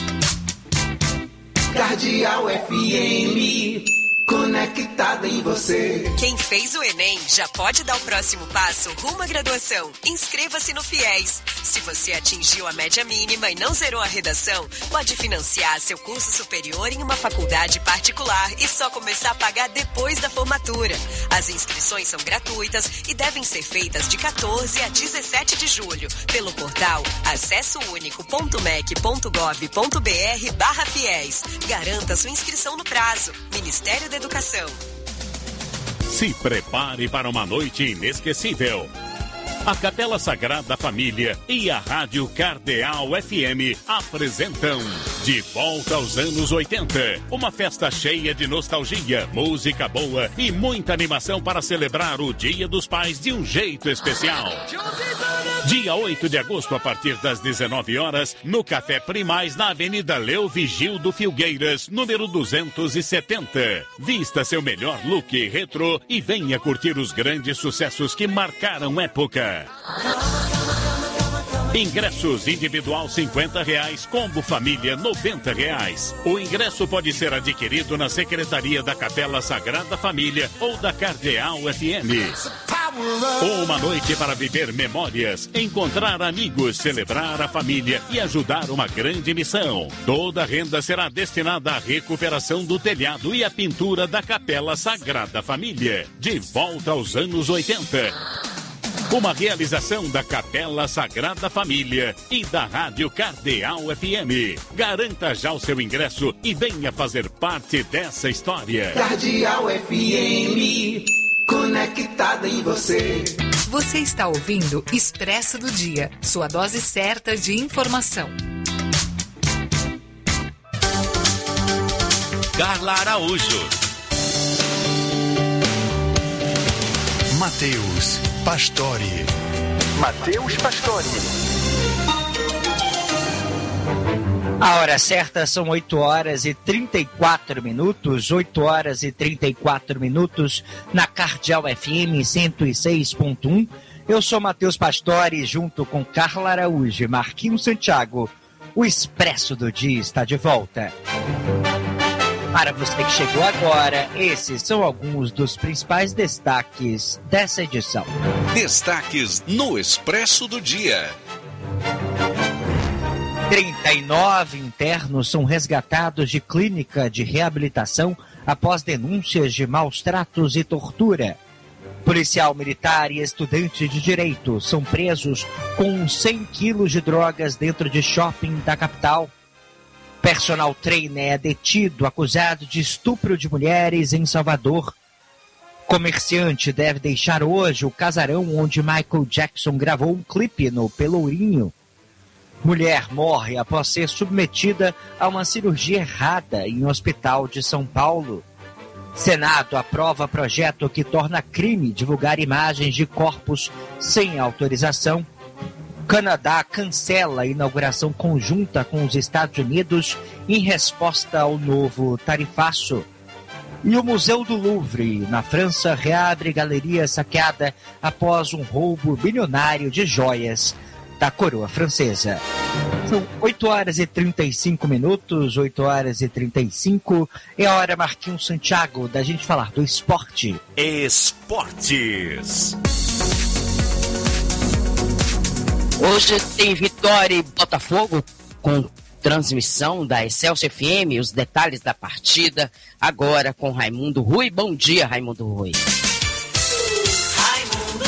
Cardeal F M, conectada em você. Quem fez o Enem já pode dar o próximo passo rumo à graduação. Inscreva-se no FIES. Se você atingiu a média mínima e não zerou a redação, pode financiar seu curso superior em uma faculdade particular e só começar a pagar depois da formatura. As inscrições são gratuitas e devem ser feitas de quatorze a dezessete de julho pelo portal acessounico.mec.gov.br barra FIES. Garanta sua inscrição no prazo. Ministério da Educação. Se prepare para uma noite inesquecível. A Capela Sagrada Família e a Rádio Cardeal F M apresentam De Volta aos Anos oitenta. Uma festa cheia de nostalgia, música boa e muita animação para celebrar o Dia dos Pais de um jeito especial. Dia oito de agosto, a partir das dezenove horas, no Café Primaz, na Avenida Leo Vigildo Filgueiras, número duzentos e setenta. Vista seu melhor look retrô e venha curtir os grandes sucessos que marcaram época. Ingressos individual cinquenta reais, combo família noventa reais. O ingresso pode ser adquirido na Secretaria da Capela Sagrada Família ou da Cardeal F M. Uma noite para viver memórias, encontrar amigos, celebrar a família e ajudar uma grande missão. Toda a renda será destinada à recuperação do telhado e à pintura da Capela Sagrada Família. De volta aos anos oitenta. Uma realização da Capela Sagrada Família e da Rádio Cardeal F M. Garanta já o seu ingresso e venha fazer parte dessa história. Cardeal F M, conectada em você. Você está ouvindo Expresso do Dia, sua dose certa de informação. Carla Araújo. Matheus Pastore. Matheus Pastore. A hora certa são oito horas e trinta e quatro minutos, oito horas e trinta e quatro minutos na Cardeal F M cento e seis ponto um. Eu sou Matheus Pastore, junto com Carla Araújo e Marquinhos Santiago. O Expresso do Dia está de volta. Para você que chegou agora, esses são alguns dos principais destaques dessa edição. Destaques no Expresso do Dia. trinta e nove internos são resgatados de clínica de reabilitação após denúncias de maus tratos e tortura. Policial militar e estudante de direito são presos com cem quilos de drogas dentro de shopping da capital. Personal trainer é detido acusado de estupro de mulheres em Salvador. Comerciante deve deixar hoje o casarão onde Michael Jackson gravou um clipe no Pelourinho. Mulher morre após ser submetida a uma cirurgia errada em um hospital de São Paulo. Senado aprova projeto que torna crime divulgar imagens de corpos sem autorização. Canadá cancela a inauguração conjunta com os Estados Unidos em resposta ao novo tarifaço. E o Museu do Louvre, na França, reabre galeria saqueada após um roubo bilionário de joias da coroa francesa. São oito horas e trinta e cinco minutos, oito horas e trinta e cinco. É a hora, Marquinhos Santiago, da gente falar do esporte. Esportes. Hoje tem Vitória e Botafogo com transmissão da Excelsior F M, os detalhes da partida, agora com Raimundo Rui. Bom dia, Raimundo Rui. Raimundo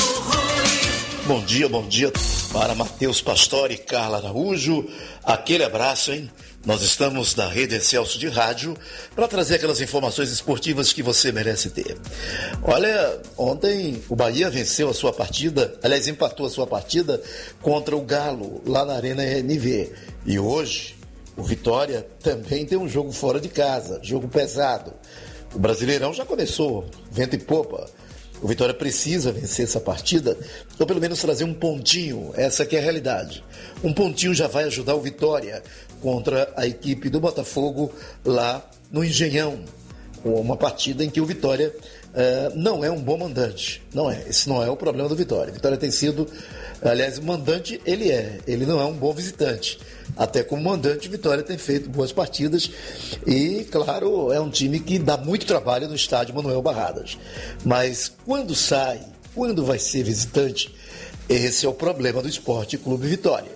Rui. Bom dia, bom dia para Matheus Pastore e Carla Araújo. Aquele abraço, hein? Nós estamos na Rede Excelsior de Rádio para trazer aquelas informações esportivas que você merece ter. Olha, ontem o Bahia venceu a sua partida, aliás, empatou a sua partida contra o Galo, lá na Arena N V. E hoje o Vitória também tem um jogo fora de casa, jogo pesado. O Brasileirão já começou, vento e popa. O Vitória precisa vencer essa partida, ou pelo menos trazer um pontinho, essa que é a realidade. Um pontinho já vai ajudar o Vitória contra a equipe do Botafogo lá no Engenhão. Uma partida em que o Vitória uh, não é um bom mandante. Não é, esse não é o problema do Vitória. O Vitória tem sido, aliás, o mandante ele é, ele não é um bom visitante. Até como mandante, o Vitória tem feito boas partidas e, claro, é um time que dá muito trabalho no estádio Manuel Barradas. Mas quando sai, quando vai ser visitante, esse é o problema do Esporte Clube Vitória.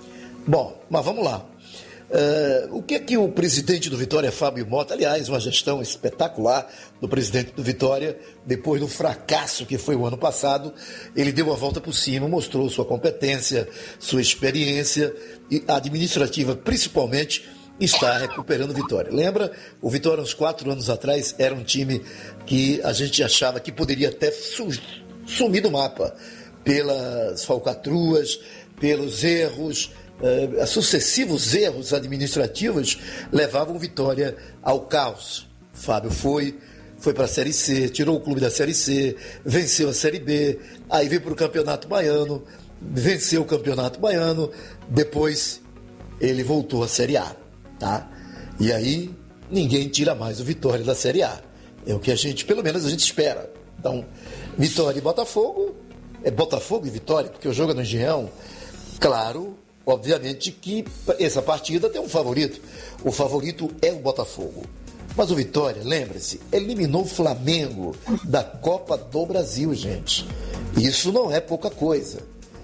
Bom, mas vamos lá. Uh, o que é que o presidente do Vitória, Fábio Mota, aliás, uma gestão espetacular do presidente do Vitória, depois do fracasso que foi o ano passado, ele deu a volta por cima, mostrou sua competência, sua experiência e administrativa, principalmente, está recuperando o Vitória. Lembra? O Vitória, uns quatro anos atrás, era um time que a gente achava que poderia até sumir do mapa, pelas falcatruas, pelos erros. Uh, sucessivos erros administrativos levavam o Vitória ao caos. Fábio foi, foi para a Série C, tirou o clube da Série C, venceu a Série B, aí veio para o Campeonato Baiano, venceu o Campeonato Baiano, depois ele voltou à Série A, tá? E aí ninguém tira mais o Vitória da Série A. É o que a gente, pelo menos a gente espera. Então, Vitória e Botafogo, é Botafogo e Vitória, porque o jogo é no Engenhão, claro. Obviamente que essa partida tem um favorito. O favorito é o Botafogo. Mas o Vitória, lembre-se, eliminou o Flamengo da Copa do Brasil, gente. Isso não é pouca coisa.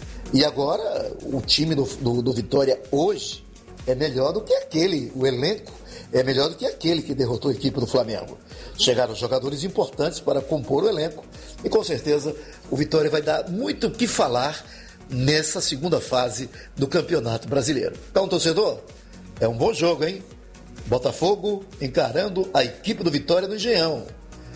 E agora, o time do, do, do Vitória hoje é melhor do que aquele, o elenco é melhor do que aquele que derrotou a equipe do Flamengo. Chegaram jogadores importantes para compor o elenco e com certeza o Vitória vai dar muito o que falar nessa segunda fase do Campeonato Brasileiro. Então, torcedor, é um bom jogo, hein? Botafogo encarando a equipe do Vitória no Engenhão.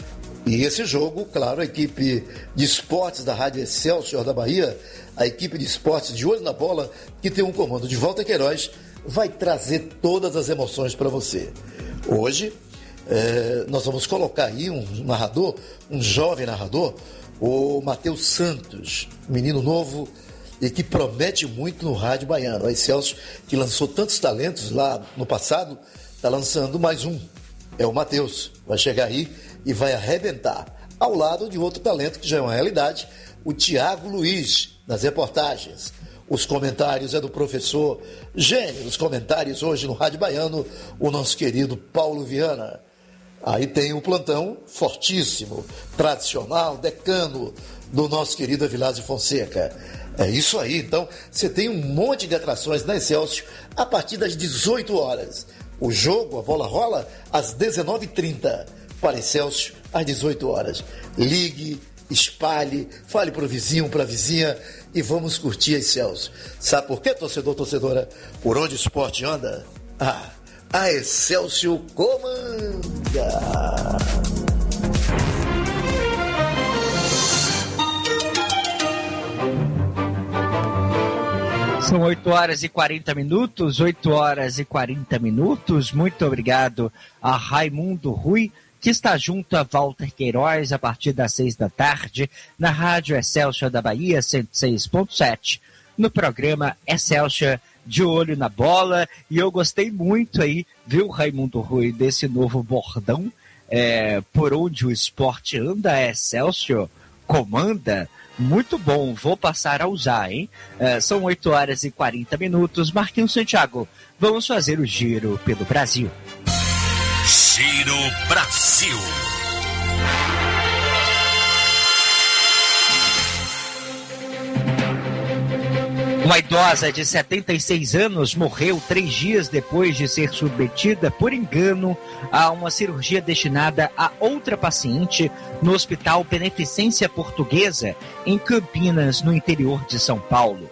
E esse jogo, claro, a equipe de esportes da Rádio Excelsior da Bahia, a equipe de esportes de Olho na Bola, que tem um comando de Walter Queiroz, vai trazer todas as emoções para você. Hoje, é, nós vamos colocar aí um narrador, um jovem narrador, o Matheus Santos, menino novo, e que promete muito no rádio baiano. A Excelsior, que lançou tantos talentos lá no passado, está lançando mais um. É o Matheus. Vai chegar aí e vai arrebentar. Ao lado de outro talento que já é uma realidade, o Tiago Luiz, nas reportagens. Os comentários é do professor gênio dos comentários hoje no rádio baiano, o nosso querido Paulo Viana. Aí tem o plantão fortíssimo, tradicional, decano do nosso querido Avilásio Fonseca. É isso aí, então você tem um monte de atrações na Excelsior a partir das dezoito horas. O jogo, a bola rola às dezenove e trinta, para Excelsior às dezoito horas. Ligue, espalhe, fale para o vizinho, para a vizinha e vamos curtir a Excelsior. Sabe por quê, torcedor, torcedora? Por onde o esporte anda? Ah, a Excelsior comanda! São oito horas e quarenta minutos, oito horas e quarenta minutos. Muito obrigado a Raimundo Rui, que está junto a Walter Queiroz a partir das seis da tarde, na Rádio Excelsior da Bahia, cento e seis ponto sete, no programa Excelsior de Olho na Bola. E eu gostei muito aí, viu, Raimundo Rui, desse novo bordão é, por onde o esporte anda, é Excelsior comanda. Muito bom, vou passar a usar, hein? É, são oito horas e quarenta minutos. Marquinhos Santiago, vamos fazer o giro pelo Brasil. Giro Brasil. Uma idosa de setenta e seis anos morreu três dias depois de ser submetida, por engano, a uma cirurgia destinada a outra paciente no Hospital Beneficência Portuguesa, em Campinas, no interior de São Paulo.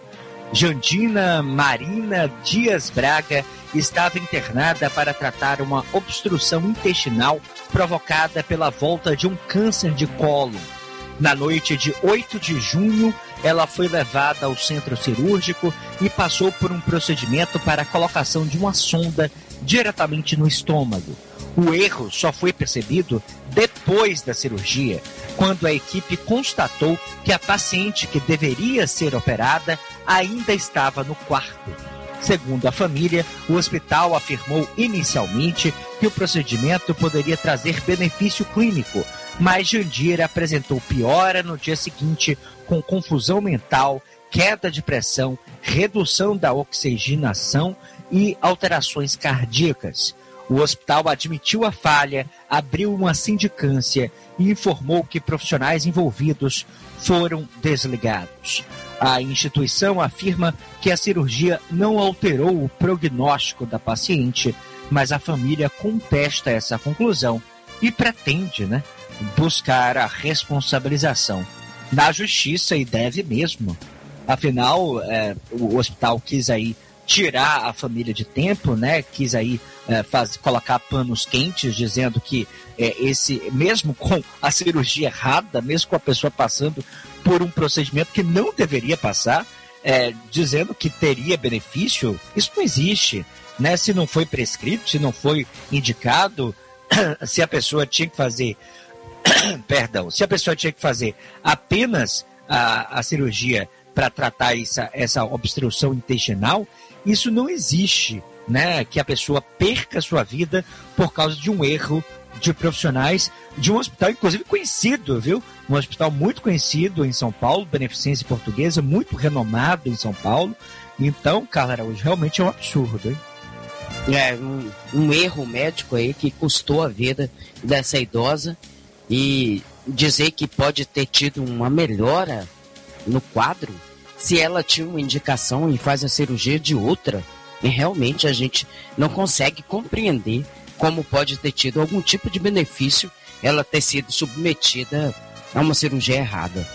Jandina Marina Dias Braga estava internada para tratar uma obstrução intestinal provocada pela volta de um câncer de cólon. Na noite de oito de junho, ela foi levada ao centro cirúrgico e passou por um procedimento para a colocação de uma sonda diretamente no estômago. O erro só foi percebido depois da cirurgia, quando a equipe constatou que a paciente que deveria ser operada ainda estava no quarto. Segundo a família, o hospital afirmou inicialmente que o procedimento poderia trazer benefício clínico, mas Jandira apresentou piora no dia seguinte, com confusão mental, queda de pressão, redução da oxigenação e alterações cardíacas. O hospital admitiu a falha, abriu uma sindicância e informou que profissionais envolvidos foram desligados. A instituição afirma que a cirurgia não alterou o prognóstico da paciente, mas a família contesta essa conclusão e pretende, né, buscar a responsabilização na justiça, e deve mesmo. Afinal, é, o hospital quis aí tirar a família de tempo, né? Quis aí é, faz, colocar panos quentes, dizendo que é, esse, mesmo com a cirurgia errada, mesmo com a pessoa passando por um procedimento que não deveria passar, é, dizendo que teria benefício, isso não existe, né? Se não foi prescrito, se não foi indicado, se a pessoa tinha que fazer perdão, se a pessoa tinha que fazer apenas a, a cirurgia para tratar essa, essa obstrução intestinal, isso não existe, né? Que a pessoa perca a sua vida por causa de um erro de profissionais de um hospital, inclusive conhecido, viu? Um hospital muito conhecido em São Paulo, Beneficência Portuguesa, muito renomado em São Paulo. Então, Carla Araújo, realmente é um absurdo, hein? É, um, um erro médico aí que custou a vida dessa idosa. E dizer que pode ter tido uma melhora no quadro se ela tinha uma indicação e faz a cirurgia de outra. E realmente a gente não consegue compreender como pode ter tido algum tipo de benefício ela ter sido submetida a uma cirurgia errada.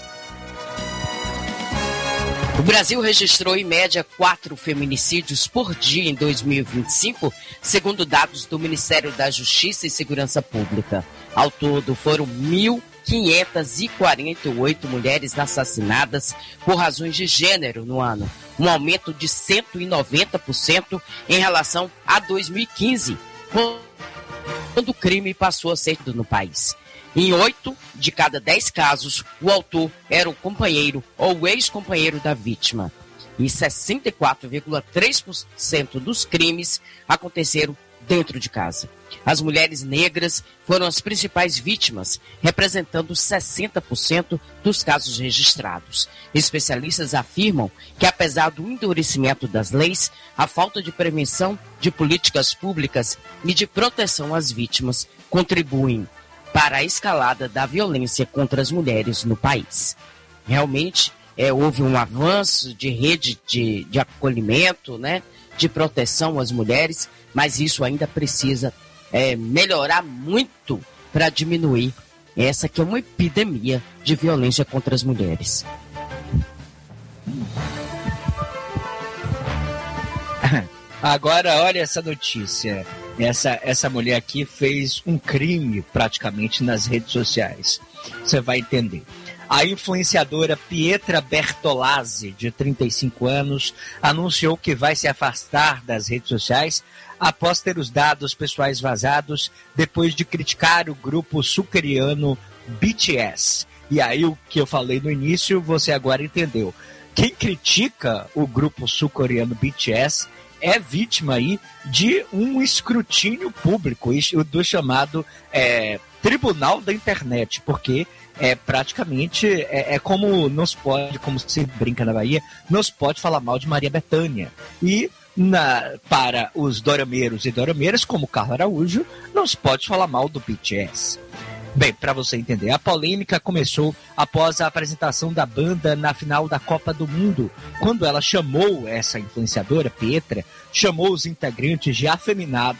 O Brasil registrou em média quatro feminicídios por dia em dois mil e vinte e cinco, segundo dados do Ministério da Justiça e Segurança Pública. Ao todo, foram mil quinhentas e quarenta e oito mulheres assassinadas por razões de gênero no ano, um aumento de cento e noventa por cento em relação a dois mil e quinze, quando o crime passou a ser no país. Em oito de cada dez casos, o autor era o companheiro ou o ex-companheiro da vítima. E sessenta e quatro vírgula três por cento dos crimes aconteceram dentro de casa. As mulheres negras foram as principais vítimas, representando sessenta por cento dos casos registrados. Especialistas afirmam que, apesar do endurecimento das leis, a falta de prevenção, de políticas públicas e de proteção às vítimas contribuem para a escalada da violência contra as mulheres no país. Realmente, é, houve um avanço de rede de, de acolhimento, né, de proteção às mulheres, mas isso ainda precisa é, melhorar muito para diminuir essa que é uma epidemia de violência contra as mulheres. Agora, olha essa notícia. Essa, essa mulher aqui fez um crime praticamente nas redes sociais. Você vai entender. A influenciadora Pietra Bertolazzi, de trinta e cinco anos, anunciou que vai se afastar das redes sociais após ter os dados pessoais vazados depois de criticar o grupo sul-coreano B T S. E aí o que eu falei no início, você agora entendeu. Quem critica o grupo sul-coreano B T S é vítima aí de um escrutínio público, do chamado é, tribunal da internet, porque é praticamente, é, é como não se pode, como se brinca na Bahia, não se pode falar mal de Maria Bethânia. E na, para os dorameiros e dorameiras, como Carla Araújo, não se pode falar mal do B T S. Bem, para você entender, a polêmica começou após a apresentação da banda na final da Copa do Mundo, quando ela chamou, essa influenciadora, Pietra, chamou os integrantes de afeminados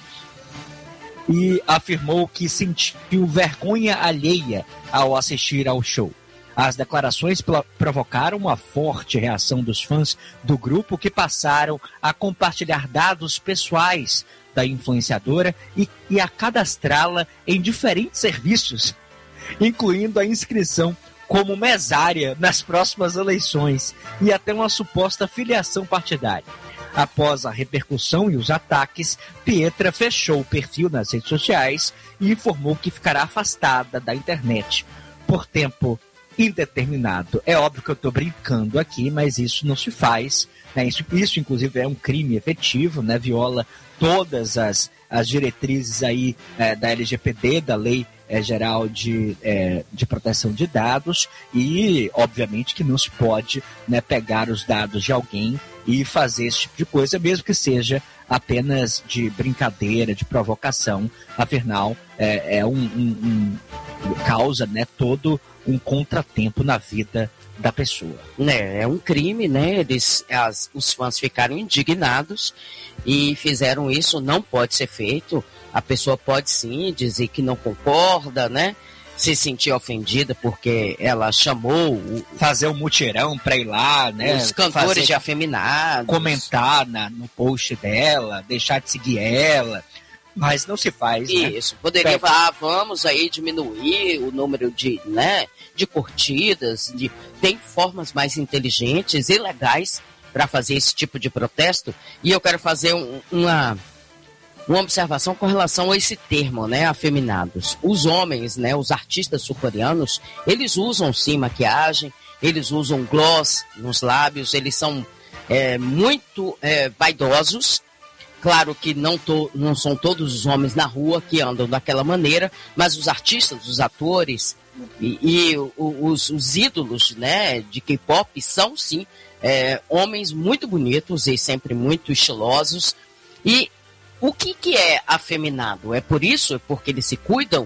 e afirmou que sentiu vergonha alheia ao assistir ao show. As declarações provocaram uma forte reação dos fãs do grupo, que passaram a compartilhar dados pessoais da influenciadora e, e a cadastrá-la em diferentes serviços, incluindo a inscrição como mesária nas próximas eleições e até uma suposta filiação partidária. Após a repercussão e os ataques, Pietra fechou o perfil nas redes sociais e informou que ficará afastada da internet por tempo indeterminado. É óbvio que eu estou brincando aqui, mas isso não se faz, né? Isso, isso, inclusive, é um crime efetivo, né? Viola todas as, as diretrizes aí é, da L G P D, da Lei é, Geral de, é, de Proteção de Dados, e, obviamente, que não se pode, né, pegar os dados de alguém e fazer esse tipo de coisa, mesmo que seja apenas de brincadeira, de provocação. Afinal, é, é um, um, um causa, né, todo um contratempo na vida da pessoa. É, é um crime, né? Eles, as, os fãs ficaram indignados e fizeram isso. Não pode ser feito. A pessoa pode sim dizer que não concorda, né? Se sentir ofendida porque ela chamou o, fazer um mutirão para ir lá, né? Os cantores fazer, de afeminados, comentar na, no post dela, deixar de seguir ela. Mas não se faz, né? Isso, poderia falar, ah, vamos aí diminuir o número de, né, de curtidas, de... tem formas mais inteligentes e legais para fazer esse tipo de protesto. E eu quero fazer um, uma, uma observação com relação a esse termo, né, afeminados. Os homens, né, os artistas sul-coreanos, eles usam sim maquiagem, eles usam gloss nos lábios, eles são é, muito é, vaidosos. Claro que não, to, não são todos os homens na rua que andam daquela maneira, mas os artistas, os atores e, e os, os ídolos, né, de K-pop são, sim, é, homens muito bonitos e sempre muito estilosos. E o que, que é afeminado? É por isso? É porque eles se cuidam?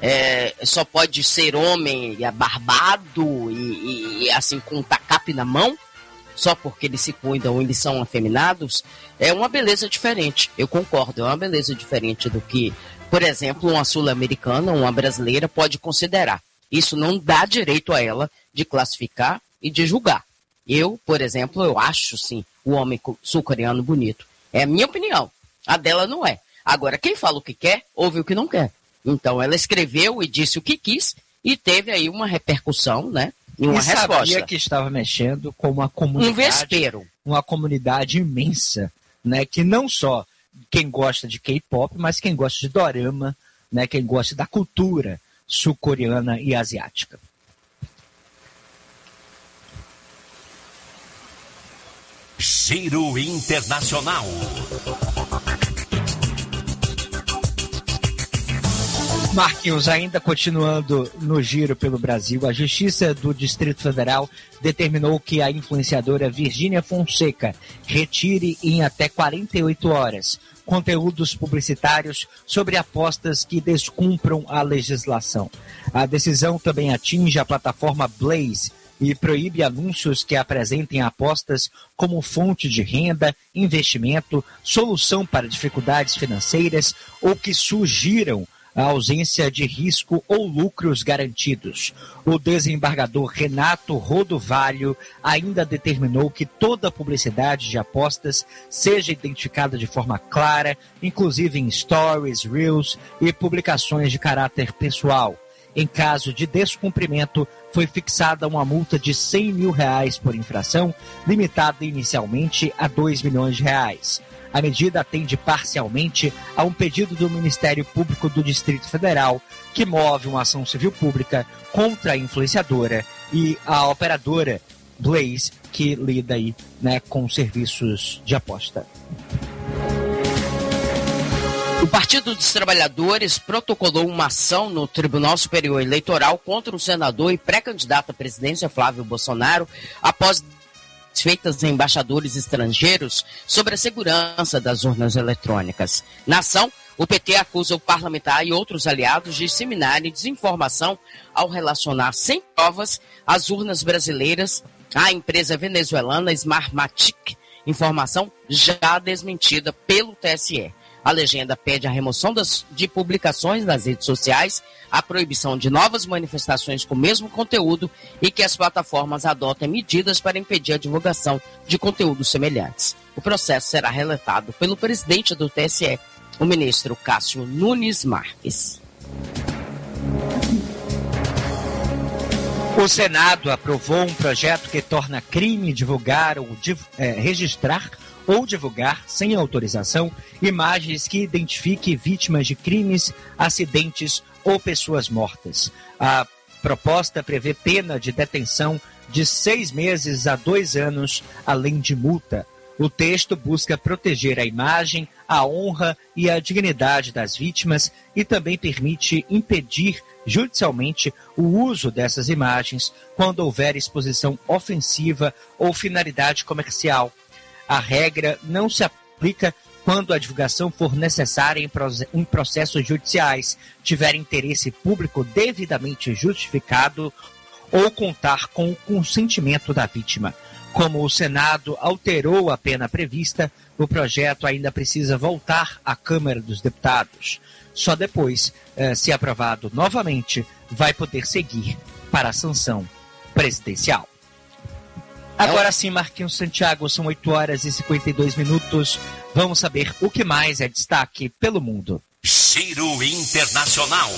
É, só pode ser homem barbado e, e assim com um tacape na mão? Só porque eles se cuidam, eles são afeminados? É uma beleza diferente, eu concordo, é uma beleza diferente do que, por exemplo, uma sul-americana, uma brasileira pode considerar. Isso não dá direito a ela de classificar e de julgar. Eu, por exemplo, eu acho, sim, o homem sul-coreano bonito. É a minha opinião, a dela não é. Agora, quem fala o que quer, ouve o que não quer. Então, ela escreveu e disse o que quis e teve aí uma repercussão, né? E uma e resposta. Sabia que estava mexendo com uma comunidade, um vespeiro. Uma comunidade imensa, né? Que não só quem gosta de K-pop, mas quem gosta de dorama, né? Quem gosta da cultura sul-coreana e asiática. Giro Internacional. Marquinhos, ainda continuando no giro pelo Brasil, a Justiça do Distrito Federal determinou que a influenciadora Virgínia Fonseca retire em até quarenta e oito horas conteúdos publicitários sobre apostas que descumpram a legislação. A decisão também atinge a plataforma Blaze e proíbe anúncios que apresentem apostas como fonte de renda, investimento, solução para dificuldades financeiras ou que sugiram a ausência de risco ou lucros garantidos. O desembargador Renato Rodovalho ainda determinou que toda publicidade de apostas seja identificada de forma clara, inclusive em stories, reels e publicações de caráter pessoal. Em caso de descumprimento, foi fixada uma multa de cem mil reais por infração, limitada inicialmente a dois milhões de reais. A medida atende parcialmente a um pedido do Ministério Público do Distrito Federal, que move uma ação civil pública contra a influenciadora e a operadora Blaze, que lida aí, né, com serviços de aposta. O Partido dos Trabalhadores protocolou uma ação no Tribunal Superior Eleitoral contra o senador e pré-candidato à presidência Flávio Bolsonaro após feitas a embaixadores estrangeiros sobre a segurança das urnas eletrônicas. Na ação, o P T acusa o parlamentar e outros aliados de disseminarem desinformação ao relacionar sem provas as urnas brasileiras à empresa venezuelana Smartmatic, informação já desmentida pelo T S E. A legenda pede a remoção das, de publicações nas redes sociais, a proibição de novas manifestações com o mesmo conteúdo e que as plataformas adotem medidas para impedir a divulgação de conteúdos semelhantes. O processo será relatado pelo presidente do T S E, o ministro Cássio Nunes Marques. O Senado aprovou um projeto que torna crime divulgar ou div- é, registrar ou divulgar, sem autorização, imagens que identifiquem vítimas de crimes, acidentes ou pessoas mortas. A proposta prevê pena de detenção de seis meses a dois anos, além de multa. O texto busca proteger a imagem, a honra e a dignidade das vítimas e também permite impedir judicialmente o uso dessas imagens quando houver exposição ofensiva ou finalidade comercial. A regra não se aplica quando a divulgação for necessária em processos judiciais, tiver interesse público devidamente justificado ou contar com o consentimento da vítima. Como o Senado alterou a pena prevista, o projeto ainda precisa voltar à Câmara dos Deputados. Só depois, eh, se aprovado novamente, vai poder seguir para a sanção presidencial. Agora sim, Marquinhos Santiago, são oito horas e cinquenta e dois minutos. Vamos saber o que mais é destaque pelo mundo. Giro Internacional.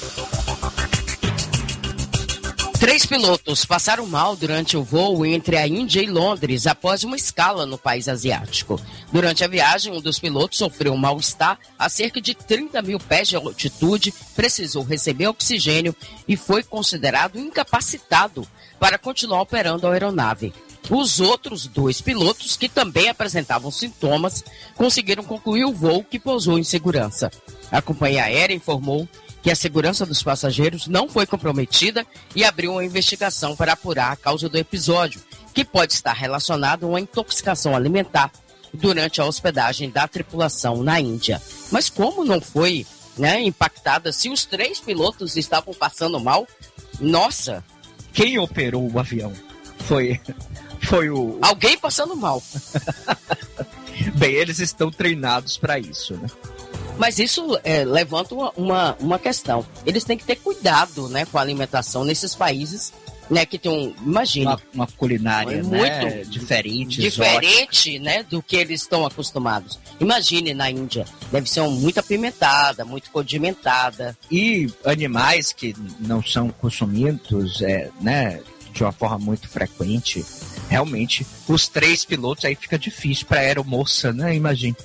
Três pilotos passaram mal durante o voo entre a Índia e Londres após uma escala no país asiático. Durante a viagem, um dos pilotos sofreu um mal-estar a cerca de trinta mil pés de altitude, precisou receber oxigênio e foi considerado incapacitado para continuar operando a aeronave. Os outros dois pilotos, que também apresentavam sintomas, conseguiram concluir o voo, que pousou em segurança. A companhia aérea informou que a segurança dos passageiros não foi comprometida e abriu uma investigação para apurar a causa do episódio, que pode estar relacionado a uma intoxicação alimentar durante a hospedagem da tripulação na Índia. Mas como não foi, né, impactada, se os três pilotos estavam passando mal, nossa... Quem operou o avião? Foi, foi o... Alguém passando mal. Bem, eles estão treinados para isso, né? Mas isso é, levanta uma, uma, uma questão. Eles têm que ter cuidado, né, com a alimentação nesses países, né, que tem um... Imagina. Uma, uma culinária, é né, muito diferente, Diferente, exótica, né, do que eles estão acostumados. Imagine na Índia. Deve ser um, muito apimentada, muito condimentada. E animais que não são consumidos, é, né, de uma forma muito frequente. Realmente, os três pilotos aí fica difícil para a aeromoça, né, imagina.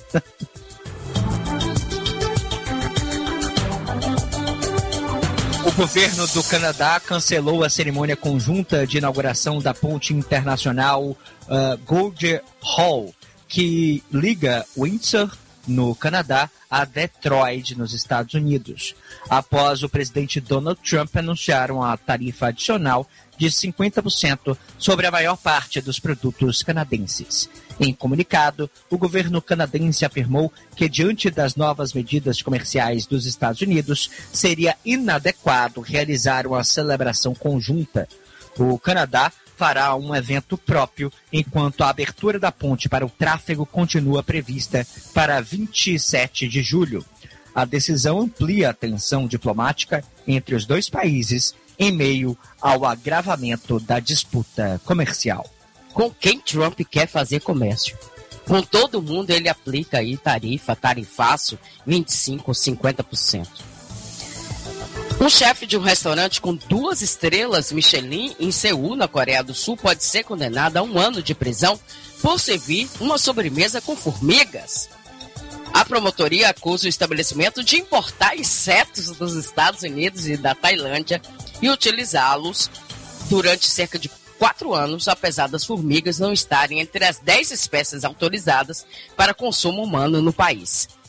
O governo do Canadá cancelou a cerimônia conjunta de inauguração da ponte internacional uh, Gordie Hall, que liga Windsor, no Canadá, a Detroit, nos Estados Unidos, após o presidente Donald Trump anunciar uma tarifa adicional de cinquenta por cento sobre a maior parte dos produtos canadenses. Em comunicado, o governo canadense afirmou que, diante das novas medidas comerciais dos Estados Unidos, seria inadequado realizar uma celebração conjunta. O Canadá fará um evento próprio, enquanto a abertura da ponte para o tráfego continua prevista para vinte e sete de julho. A decisão amplia a tensão diplomática entre os dois países em meio ao agravamento da disputa comercial. Com quem Trump quer fazer comércio? Com todo mundo ele aplica aí tarifa, tarifaço, vinte e cinco por cento, cinquenta por cento. Um chefe de um restaurante com duas estrelas Michelin em Seul, na Coreia do Sul, pode ser condenado a um ano de prisão por servir uma sobremesa com formigas. A promotoria acusa o estabelecimento de importar insetos dos Estados Unidos e da Tailândia e utilizá-los durante cerca de quatro anos, apesar das formigas não estarem entre as dez espécies autorizadas para consumo humano no país.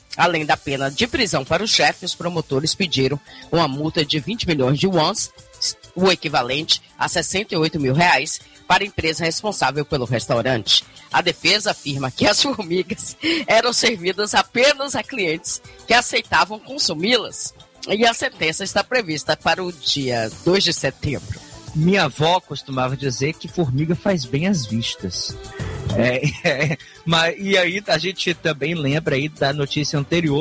Além da pena de prisão para o chefe, os promotores pediram uma multa de vinte milhões de wons, o equivalente a sessenta e oito mil reais, para a empresa responsável pelo restaurante. A defesa afirma que as formigas eram servidas apenas a clientes que aceitavam consumi-las. E a sentença está prevista para o dia dois de setembro. Minha avó costumava dizer que formiga faz bem às vistas. É, é, mas, e aí a gente também lembra aí da notícia anterior